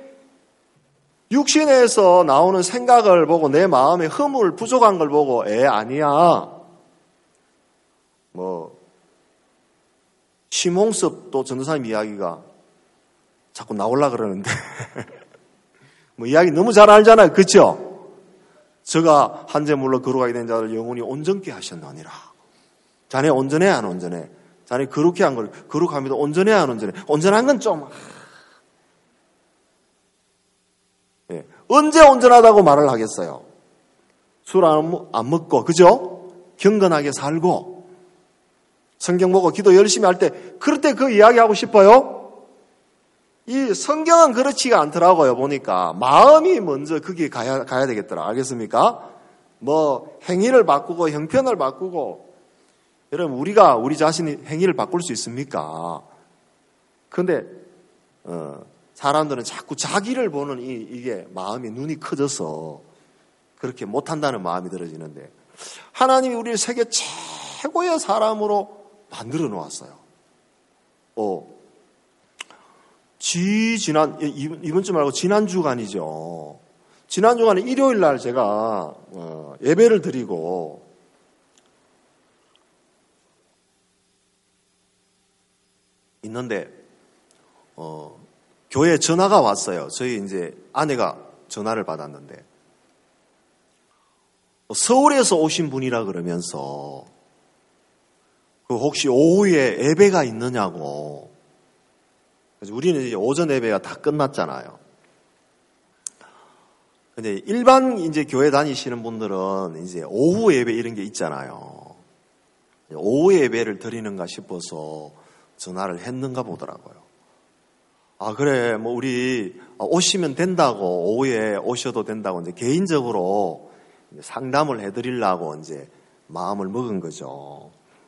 육신에서 나오는 생각을 보고 내 마음에 허물 부족한 걸 보고 에 아니야. 뭐 심홍섭도 전도사님 이야기가 자꾸 나오려 그러는데 뭐 이야기 너무 잘 알잖아요. 그렇죠? 저가 한재물로 거룩하게 된 자를 영혼이 온전케 하셨느니라. 자네 온전해 안 온전해? 자네 거룩해 한 걸 거룩합니다. 온전해 안 온전해? 온전한 건 좀 예. 언제 온전하다고 말을 하겠어요? 술 안 먹고 그죠? 경건하게 살고 성경 보고 기도 열심히 할 때 그럴 때 그 이야기하고 싶어요? 이 성경은 그렇지가 않더라고요. 보니까 마음이 먼저 거기에 가야, 가야 되겠더라. 알겠습니까? 뭐 행위를 바꾸고 형편을 바꾸고 여러분 우리가 우리 자신이 행위를 바꿀 수 있습니까? 그런데 어, 사람들은 자꾸 자기를 보는 이, 이게 마음이 눈이 커져서 그렇게 못한다는 마음이 들어지는데 하나님이 우리를 세계 최고의 사람으로 만들어 놓았어요. 어, 지, 지난, 이번 주 말고 지난 주간이죠. 지난 주간에 일요일 날 제가, 어, 예배를 드리고, 있는데, 어, 교회에 전화가 왔어요. 저희 이제 아내가 전화를 받았는데, 서울에서 오신 분이라 그러면서, 그 혹시 오후에 예배가 있느냐고, 우리는 이제 오전 예배가 다 끝났잖아요. 근데 일반 이제 교회 다니시는 분들은 이제 오후 예배 이런 게 있잖아요. 오후 예배를 드리는가 싶어서 전화를 했는가 보더라고요. 아, 그래, 뭐 우리 오시면 된다고, 오후에 오셔도 된다고 이제 개인적으로 상담을 해드리려고 이제 마음을 먹은 거죠.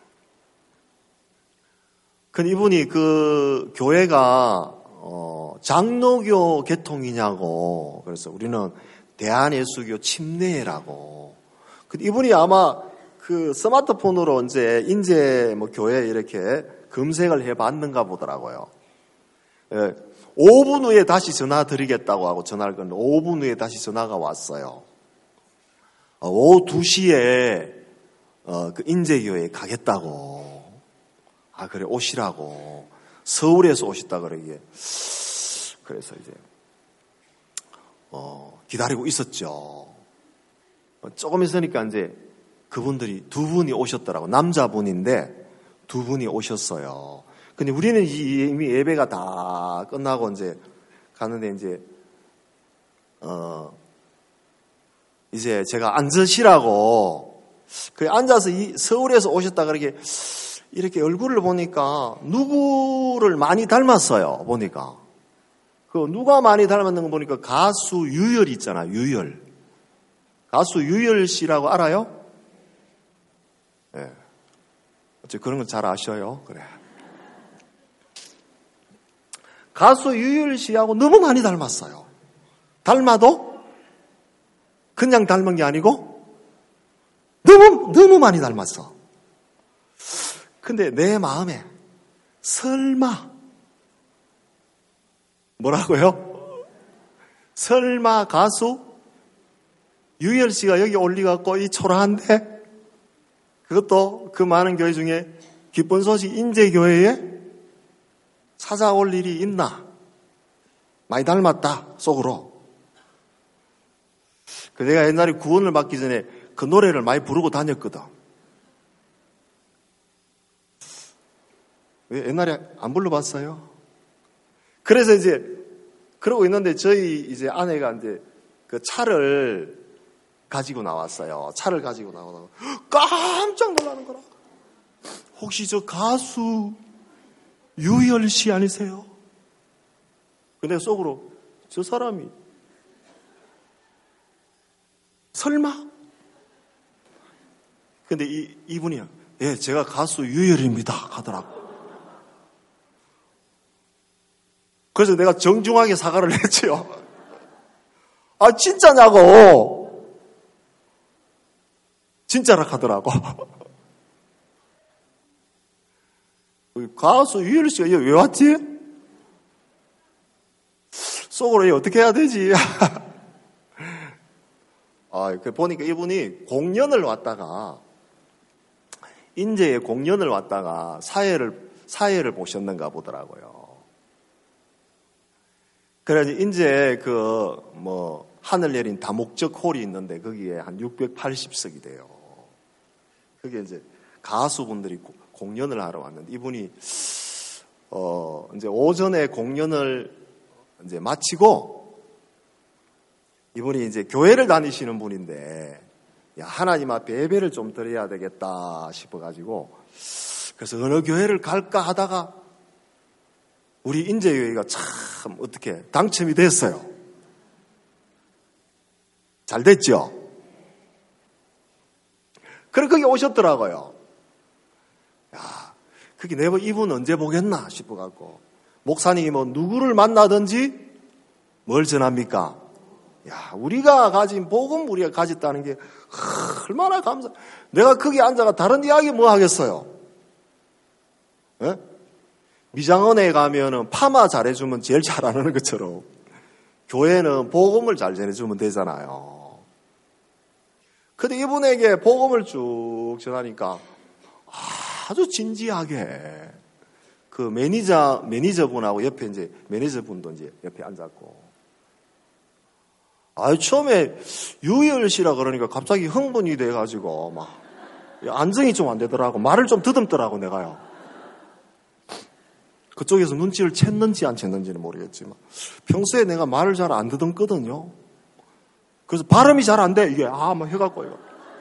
근데 이분이 그 교회가 어 장로교 계통이냐고 그래서 우리는 대한예수교 침례라고. 근데 이분이 아마 그 스마트폰으로 이제 인제 뭐 교회 이렇게 검색을 해봤는가 보더라고요. 예, 오 분 후에 다시 전화 드리겠다고 하고 전화를 걸었는데 오 분 후에 다시 전화가 왔어요. 오후 두 시에 어, 그 인제교회에 가겠다고. 아, 그래, 오시라고. 서울에서 오셨다 그러기에. 그래서 이제, 어, 기다리고 있었죠. 조금 있으니까 이제 그분들이 두 분이 오셨더라고. 남자분인데 두 분이 오셨어요. 근데 우리는 이미 예배가 다 끝나고 이제 가는데 이제, 어, 이제 제가 앉으시라고, 그 앉아서 이 서울에서 오셨다 그러게 이렇게 얼굴을 보니까 누구를 많이 닮았어요. 보니까. 그 누가 많이 닮았는 거 보니까 가수 유열 있잖아, 유열. 가수 유열 씨라고 알아요? 예. 네. 어째 그런 건 잘 아셔요. 그래. 가수 유열 씨하고 너무 많이 닮았어요. 닮아도 그냥 닮은 게 아니고 너무 너무 많이 닮았어. 근데 내 마음에 설마 뭐라고요? 설마 가수 유열 씨가 여기 올리갖고 이 초라한데 그것도 그 많은 교회 중에 기쁜 소식 인제교회에 찾아올 일이 있나? 많이 닮았다 속으로. 그 내가 옛날에 구원을 받기 전에 그 노래를 많이 부르고 다녔거든. 왜 옛날에 안 불러봤어요? 그래서 이제 그러고 있는데 저희 이제 아내가 이제 그 차를 가지고 나왔어요. 차를 가지고 나오다가 깜짝 놀라는 거라. 혹시 저 가수 유열 씨 아니세요? 근데 속으로 저 사람이 설마? 근데 이, 이분이야. 예, 제가 가수 유열입니다. 하더라고. 그래서 내가 정중하게 사과를 했지요. 아, 진짜냐고. 진짜라 하더라고. 가수 유열 씨가 왜 왔지? 속으로 어떻게 해야 되지? 아, 보니까 이분이 공연을 왔다가, 인제에 공연을 왔다가 사회를, 사회를 보셨는가 보더라고요. 그래서 인제 그, 뭐, 하늘 내린 다목적 홀이 있는데 거기에 한 육백팔십 석이 돼요. 그게 이제 가수분들이 공연을 하러 왔는데 이분이, 어, 이제 오전에 공연을 이제 마치고 이분이 이제 교회를 다니시는 분인데, 야, 하나님 앞에 예배를 좀 드려야 되겠다 싶어가지고, 그래서 어느 교회를 갈까 하다가, 우리 인제교회가 참 어떻게 당첨이 됐어요. 잘 됐죠? 그래, 거기 오셨더라고요. 야, 그게 내가 이분 언제 보겠나 싶어갖고, 목사님이 뭐 누구를 만나든지 뭘 전합니까? 야, 우리가 가진 복음 우리가 가졌다는 게 얼마나 감사. 내가 거기 앉아가 다른 이야기 뭐 하겠어요? 에? 미장원에 가면은 파마 잘해주면 제일 잘하는 것처럼 교회는 복음을 잘 전해주면 되잖아요. 근데 이분에게 복음을 쭉 전하니까 아주 진지하게 그 매니저 매니저분하고 옆에 이제 매니저분도 이제 옆에 앉았고. 아, 처음에 유열 씨라 그러니까 갑자기 흥분이 돼가지고 막 안정이 좀 안 되더라고. 말을 좀 더듬더라고 내가요. 그쪽에서 눈치를 챘는지 안 챘는지는 모르겠지만 평소에 내가 말을 잘 안 더듬거든요. 그래서 발음이 잘 안 돼. 이게 아, 막 해갖고 이거.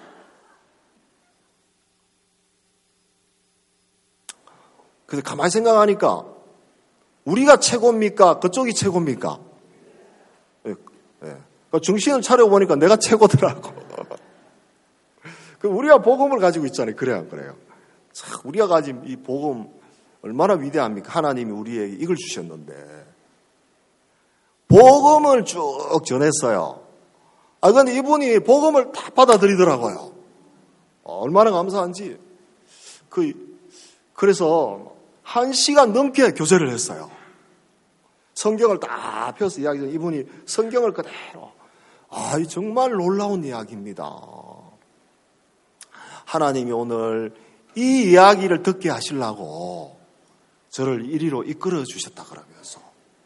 그래서 가만히 생각하니까 우리가 최고입니까? 그쪽이 최고입니까? 예. 예. 정신을 차려보니까 내가 최고더라고. 우리가 복음을 가지고 있잖아요. 그래요, 안 그래요? 참, 우리가 가진 이 복음 얼마나 위대합니까? 하나님이 우리에게 이걸 주셨는데. 복음을 쭉 전했어요. 아, 근데 이분이 복음을 다 받아들이더라고요. 얼마나 감사한지. 그, 그래서 한 시간 넘게 교제를 했어요. 성경을 다 펴서 이야기해서 이분이 성경을 그대로, 아, 이 정말 놀라운 이야기입니다. 하나님이 오늘 이 이야기를 듣게 하시려고 저를 이리로 이끌어 주셨다 그러면서.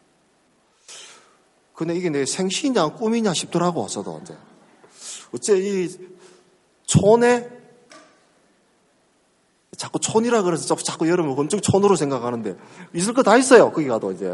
근데 이게 내 생시냐 꿈이냐 싶더라고, 저도 이제. 어째 이 촌에, 자꾸 촌이라 그래서 자꾸 여러분 엄청 촌으로 생각하는데, 있을 거 다 있어요, 거기 가도 이제.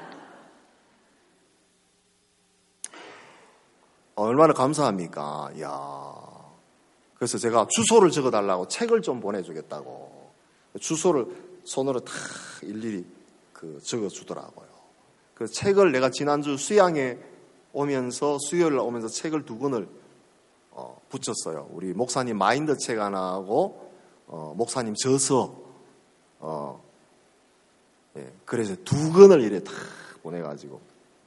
얼마나 감사합니까? 이야. 그래서 제가 주소를 적어달라고 책을 좀 보내주겠다고. 주소를 손으로 다 일일이 그 적어주더라고요. 그 책을 내가 지난주 수양에 오면서, 수요일 날 오면서 책을 두 권을 어, 붙였어요. 우리 목사님 마인드 책 하나하고, 어, 목사님 저서, 어, 예, 그래서 두 권을 이래 다 보내가지고,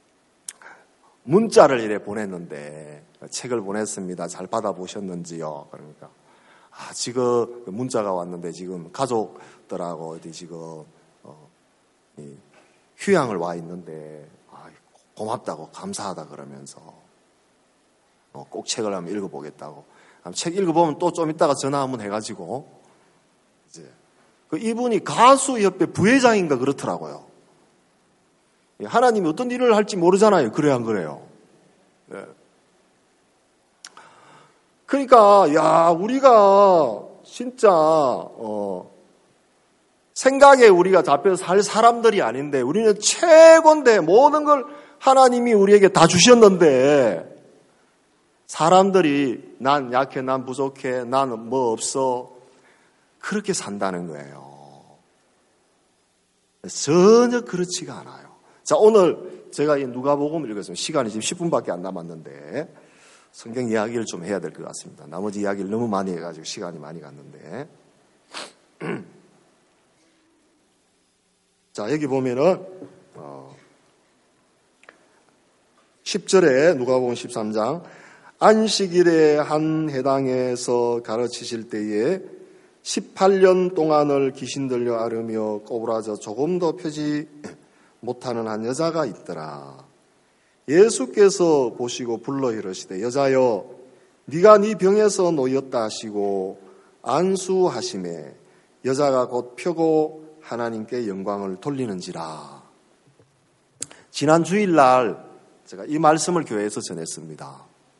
문자를 이래 보냈는데, 책을 보냈습니다. 잘 받아보셨는지요? 그러니까, 아, 지금 문자가 왔는데 지금 가족들하고 어디 지금, 어, 이, 휴양을 와 있는데, 아, 고맙다고, 감사하다 그러면서, 어, 꼭 책을 한번 읽어보겠다고. 책 읽어보면 또 좀 이따가 전화 한번 해가지고, 이제, 그 이분이 가수협회 부회장인가 그렇더라고요. 하나님이 어떤 일을 할지 모르잖아요. 그래야 안 그래요? 네. 그러니까, 야, 우리가 진짜, 어, 생각에 우리가 잡혀서 살 사람들이 아닌데, 우리는 최고인데, 모든 걸 하나님이 우리에게 다 주셨는데, 사람들이 난 약해, 난 부족해, 나는 뭐 없어. 그렇게 산다는 거예요. 전혀 그렇지가 않아요. 자, 오늘 제가 이 누가복음 읽었습니다. 시간이 지금 십 분밖에 안 남았는데 성경 이야기를 좀 해야 될 것 같습니다. 나머지 이야기를 너무 많이 해가지고 시간이 많이 갔는데. 자, 여기 보면은 어, 십 절에 누가복음 십삼 장, 안식일에 한 회당에서 가르치실 때에 십팔 년 동안을 귀신 들려 앓으며 꼬부라져 조금도 펴지 못하는 한 여자가 있더라. 예수께서 보시고 불러 이르시되, 여자여, 네가 네 병에서 놓였다 하시고 안수하심에 여자가 곧 펴고 하나님께 영광을 돌리는지라. 지난 주일날 제가 이 말씀을 교회에서 전했습니다.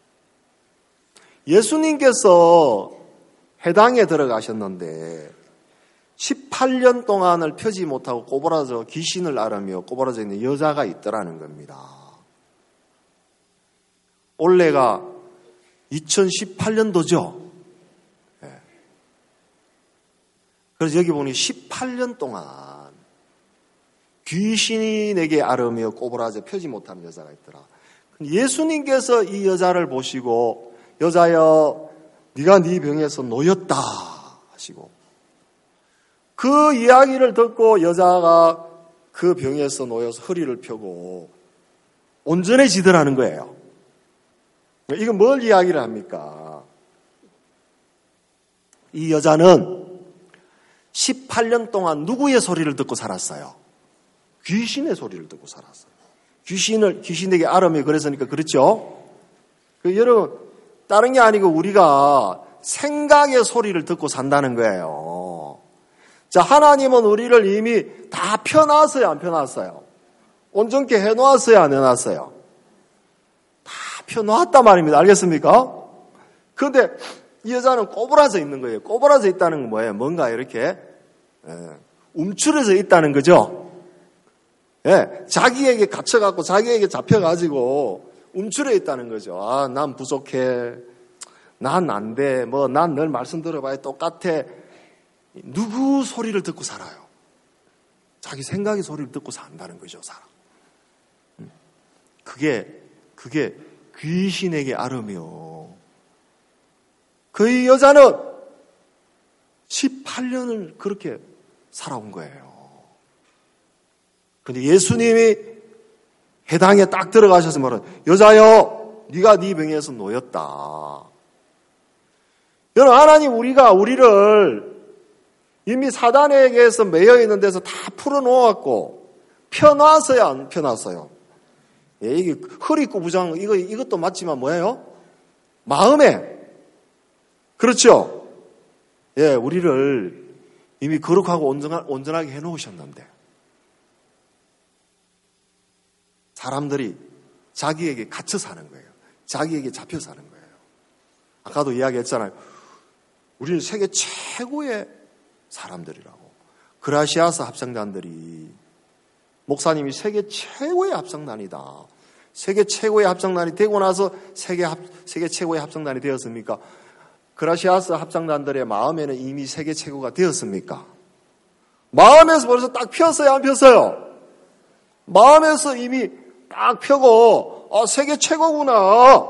예수님께서 회당에 들어가셨는데 십팔 년 동안을 펴지 못하고 꼬부라져 귀신을 앓으며 꼬부라져 있는 여자가 있더라는 겁니다. 올해가 이천십팔 년도죠. 네. 그래서 여기 보니 십팔 년 동안 귀신이 내게 앓으며 꼬부라져 펴지 못하는 여자가 있더라. 예수님께서 이 여자를 보시고, 여자여, 네가 네 병에서 놓였다 하시고, 그 이야기를 듣고 여자가 그 병에서 놓여서 허리를 펴고 온전해지더라는 거예요. 이건 뭘 이야기를 합니까? 이 여자는 십팔 년 동안 누구의 소리를 듣고 살았어요? 귀신의 소리를 듣고 살았어요. 귀신을, 귀신에게 앓으며 그랬으니까 그렇죠? 그 여러분, 다른 게 아니고 우리가 생각의 소리를 듣고 산다는 거예요. 자, 하나님은 우리를 이미 다 펴놨어요, 안 펴놨어요? 온전케 해놓았어요, 안 해놨어요? 다 펴놓았단 말입니다. 알겠습니까? 그런데 이 여자는 꼬부라져 있는 거예요. 꼬부라져 있다는 건 뭐예요? 뭔가 이렇게 움츠러져 있다는 거죠. 예, 자기에게 갇혀갖고 자기에게 잡혀가지고 움츠려 있다는 거죠. 아, 난 부족해. 난 안 돼. 뭐, 난 늘 말씀 들어봐야 똑같아. 누구 소리를 듣고 살아요? 자기 생각의 소리를 듣고 산다는 거죠, 사람. 그게, 그게 귀신에게 앓으며, 그 여자는 십팔 년을 그렇게 살아온 거예요. 근데 예수님이 회당에 딱 들어가셔서 말은, 여자여, 네가 네 병에서 놓였다. 여러분, 하나님 우리가 우리를 이미 사단에게서 매여 있는 데서 다 풀어놓았고 펴놨어요, 안 펴놨어요? 예, 이게 허리 구부장, 이거, 이것도 맞지만 뭐예요? 마음에. 그렇죠? 예, 우리를 이미 거룩하고 온전하, 온전하게 해놓으셨는데. 사람들이 자기에게 갇혀 사는 거예요. 자기에게 잡혀 사는 거예요. 아까도 이야기했잖아요. 우리는 세계 최고의 사람들이라고. 그라시아스 합창단들이 목사님이 세계 최고의 합창단이다. 세계 최고의 합창단이 되고 나서 세계, 합, 세계 최고의 합창단이 되었습니까? 그라시아스 합창단들의 마음에는 이미 세계 최고가 되었습니까? 마음에서 벌써 딱 폈어요, 안 폈어요? 마음에서 이미 딱 펴고 아, 세계 최고구나.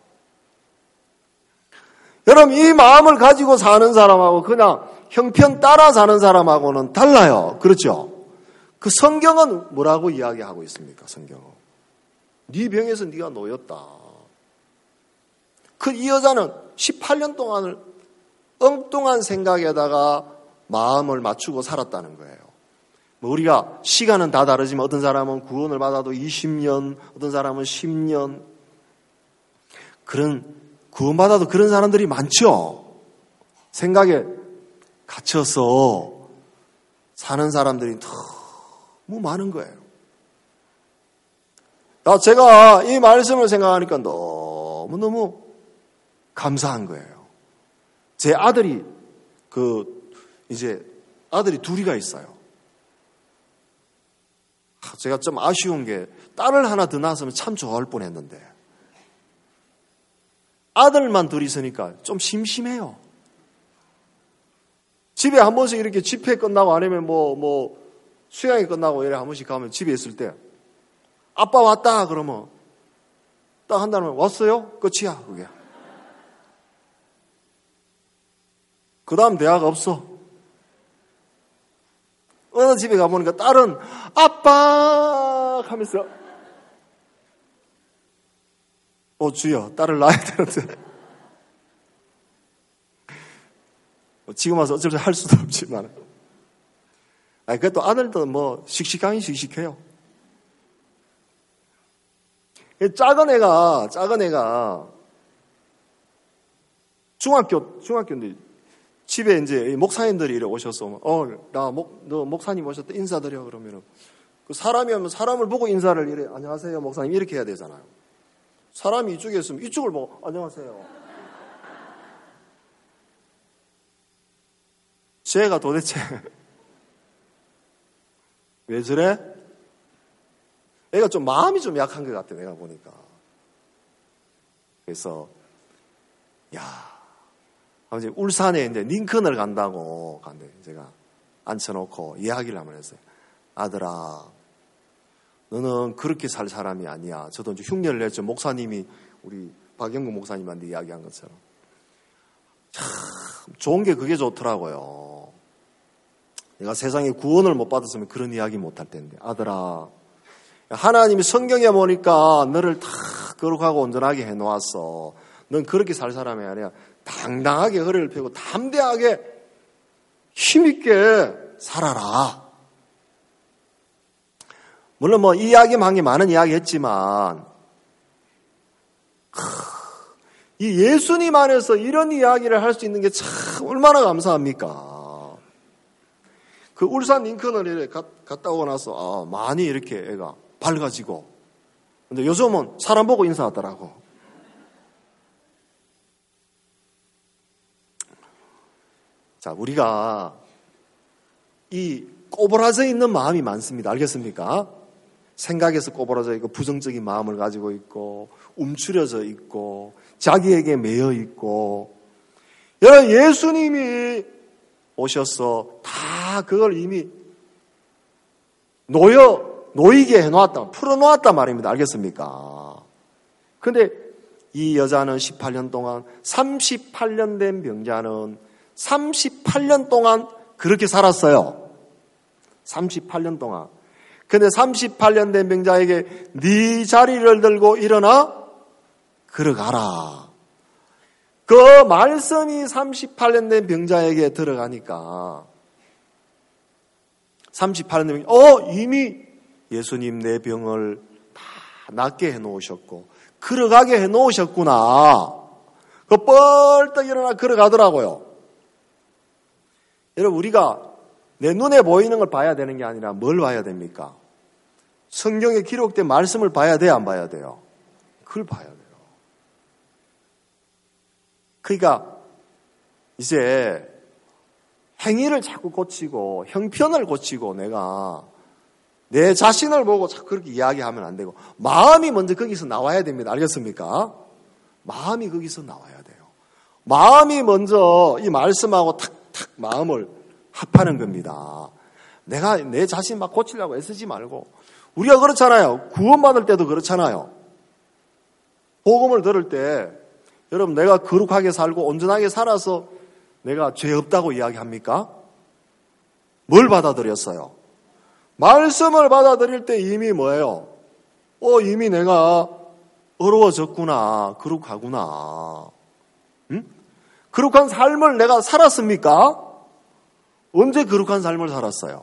여러분, 이 마음을 가지고 사는 사람하고 그냥 형편 따라 사는 사람하고는 달라요. 그렇죠? 그 성경은 뭐라고 이야기하고 있습니까? 성경은. 네 병에서 네가 놓였다. 그 이 여자는 십팔 년 동안을 엉뚱한 생각에다가 마음을 맞추고 살았다는 거예요. 뭐 우리가 시간은 다 다르지만 어떤 사람은 구원을 받아도 이십 년, 어떤 사람은 십 년. 그런 구원받아도 그런 사람들이 많죠. 생각에 갇혀서 사는 사람들이 너무 많은 거예요. 제가 이 말씀을 생각하니까 너무너무 감사한 거예요. 제 아들이 그 이제 아들이 둘이가 있어요. 제가 좀 아쉬운 게 딸을 하나 더 낳았으면 참 좋아할 뻔했는데 아들만 둘이 있으니까 좀 심심해요. 집에 한 번씩 이렇게 집회 끝나고 아니면 뭐, 뭐, 수양이 끝나고 이래 한 번씩 가면 집에 있을 때 아빠 왔다 그러면 딱 한다면 왔어요? 끝이야 그게. 그 다음 대화가 없어. 어느 집에 가보니까 딸은 아빠 하면서 어 주여 딸을 낳아야 되는데 지금 와서 어쩔 수 할 수도 없지만 아니 그래도 아들도 뭐 씩씩하긴 씩씩해요. 작은 애가 작은 애가 중학교 중학교인데 집에 이제 목사님들이 이래 오셔서 어 나 목 너 목사님 오셨다 인사드려 그러면은 그 사람이 하면 사람을 보고 인사를 이래 안녕하세요 목사님 이렇게 해야 되잖아요. 사람이 이쪽에 있으면 이쪽을 보고 안녕하세요. 쟤가 도대체 왜 저래? 애가 좀 마음이 좀 약한 것 같아 내가 보니까. 그래서 야 아버지 울산에 이제 링컨을 간다고 간대 제가 앉혀놓고 이야기를 한번 했어요. 아들아 너는 그렇게 살 사람이 아니야. 저도 이제 흉내를 냈죠. 목사님이 우리 박영국 목사님한테 이야기한 것처럼 참 좋은 게 그게 좋더라고요. 내가 세상에 구원을 못 받았으면 그런 이야기 못 할 텐데 아들아 하나님이 성경에 보니까 너를 다 거룩하고 온전하게 해놓았어. 넌 그렇게 살 사람이 아니야. 당당하게 허리를 펴고 담대하게 힘있게 살아라. 물론 뭐 이야기만 한 게 많은 이야기 했지만 이 예수님 안에서 이런 이야기를 할 수 있는 게 참 얼마나 감사합니까. 그 울산 링컨을 이렇게 갔다 오고 나서 아, 많이 이렇게 애가 밝아지고 근데 요즘은 사람 보고 인사하더라고. 자, 우리가 이 꼬부라져 있는 마음이 많습니다. 알겠습니까? 생각에서 꼬부라져 있고 부정적인 마음을 가지고 있고 움츠려져 있고 자기에게 매여 있고 여러분 예수님이 오셔서 다 그걸 이미 놓여 놓이게 해놓았다. 풀어놓았단 말입니다. 알겠습니까? 근데 이 여자는 십팔 년 동안 삼십팔 년 된 병자는 삼십팔 년 동안 그렇게 살았어요. 삼십팔 년 동안. 근데 삼십팔 년 된 병자에게 네 자리를 들고 일어나 걸어가라. 그 말씀이 삼십팔 년 된 병자에게 들어가니까 삼십팔 년 된 병자, 어 이미 예수님 내 병을 다 낫게 해놓으셨고 걸어가게 해놓으셨구나. 그 뻘떡 일어나 걸어가더라고요. 여러분, 우리가 내 눈에 보이는 걸 봐야 되는 게 아니라 뭘 봐야 됩니까? 성경에 기록된 말씀을 봐야 돼요, 안 봐야 돼요? 그걸 봐야 돼요. 그러니까 이제 행위를 자꾸 고치고 형편을 고치고 내가 내 자신을 보고 자꾸 그렇게 이야기하면 안 되고 마음이 먼저 거기서 나와야 됩니다. 알겠습니까? 마음이 거기서 나와야 돼요. 마음이 먼저 이 말씀하고 탁탁 마음을 합하는 겁니다. 내가 내 자신 막 고치려고 애쓰지 말고 우리가 그렇잖아요. 구원받을 때도 그렇잖아요. 복음을 들을 때 여러분 내가 거룩하게 살고 온전하게 살아서 내가 죄 없다고 이야기합니까? 뭘 받아들였어요? 말씀을 받아들일 때 이미 뭐예요? 어, 이미 내가 어려워졌구나. 거룩하구나. 응? 거룩한 삶을 내가 살았습니까? 언제 거룩한 삶을 살았어요?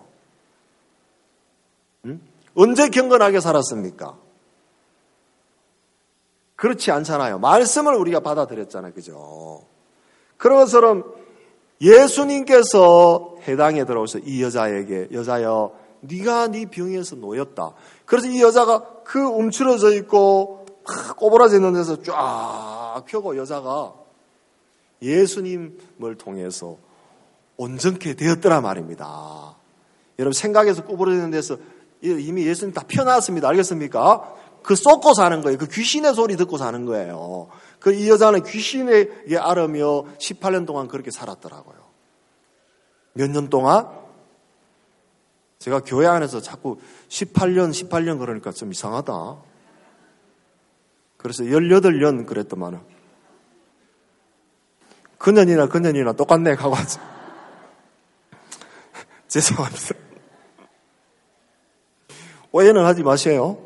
응? 언제 경건하게 살았습니까? 그렇지 않잖아요. 말씀을 우리가 받아들였잖아요. 그죠? 그런 것처럼 예수님께서 해당에 들어오셔서 이 여자에게 여자여 네가 네 병에서 놓였다. 그래서 이 여자가 그 움츠러져 있고 막 꼬부라져 있는 데서 쫙 펴고 여자가 예수님을 통해서 온전케 되었더라 말입니다. 여러분 생각에서 꼬부라져 있는 데서 이미 예수님 다 펴놨습니다. 알겠습니까? 그 쏟고 사는 거예요. 그 귀신의 소리 듣고 사는 거예요. 그 이 여자는 귀신에게 앓으며 십팔 년 동안 그렇게 살았더라고요. 몇 년 동안? 제가 교회 안에서 자꾸 십팔 년, 십팔 년 그러니까 좀 이상하다. 그래서 열여덟 년 그랬더만은. 그년이나 그년이나 똑같네, 하고 하지. 죄송합니다. 오해는 하지 마세요.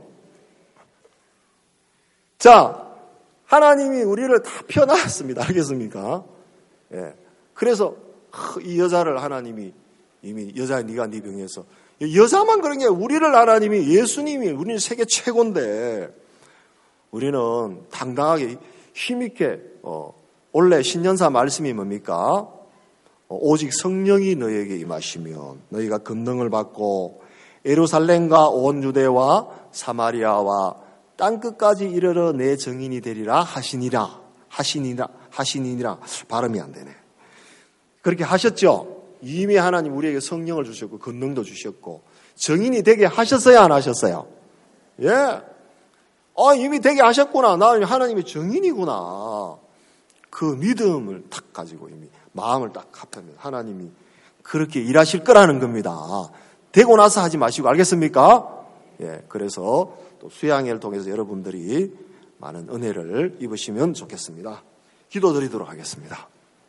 자, 하나님이 우리를 다 펴놨습니다. 알겠습니까? 예. 그래서 이 여자를 하나님이 이미 여자 네가 네 병에서 여자만 그런 게 우리를 하나님이 예수님이 우리는 세계 최고인데 우리는 당당하게 힘있게 어, 원래 신년사 말씀이 뭡니까? 어, 오직 성령이 너에게 임하시면 너희가 권능을 받고 예루살렘과 온 유대와 사마리아와 땅끝까지 이르러 내 증인이 되리라 하시니라 하시니라 하시니라 발음이 안 되네. 그렇게 하셨죠. 이미 하나님 우리에게 성령을 주셨고 권능도 주셨고 증인이 되게 하셨어요, 안 하셨어요? 예. 아, 이미 되게 하셨구나. 나 하나님의 증인이구나. 그 믿음을 딱 가지고 이미 마음을 딱 합하면 하나님이 그렇게 일하실 거라는 겁니다. 되고 나서 하지 마시고 알겠습니까? 예. 그래서 또 수양회를 통해서 여러분들이 많은 은혜를 입으시면 좋겠습니다. 기도드리도록 하겠습니다.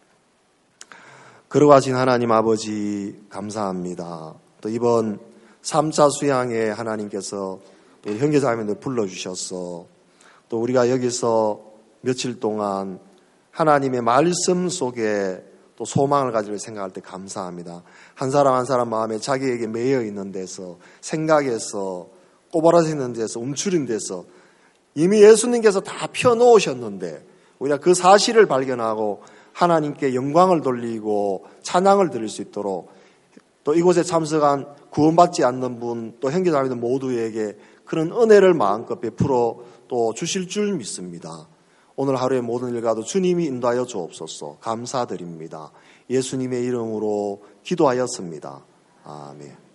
거룩하신 하나님 아버지 감사합니다. 또 이번 삼 차 수양회 하나님께서 또 형제자매들 불러주셔서 또 우리가 여기서 며칠 동안 하나님의 말씀 속에 또 소망을 가지고 생각할 때 감사합니다. 한 사람 한 사람 마음에 자기에게 매여 있는 데서 생각에서 꼬바라져 있는 데서 움츠린 데서 이미 예수님께서 다 펴놓으셨는데 우리가 그 사실을 발견하고 하나님께 영광을 돌리고 찬양을 드릴 수 있도록 또 이곳에 참석한 구원받지 않는 분 또 형제자매들 모두에게 그런 은혜를 마음껏 베풀어 또 주실 줄 믿습니다. 오늘 하루의 모든 일과도 주님이 인도하여 주옵소서. 감사드립니다. 예수님의 이름으로 기도하였습니다. 아멘.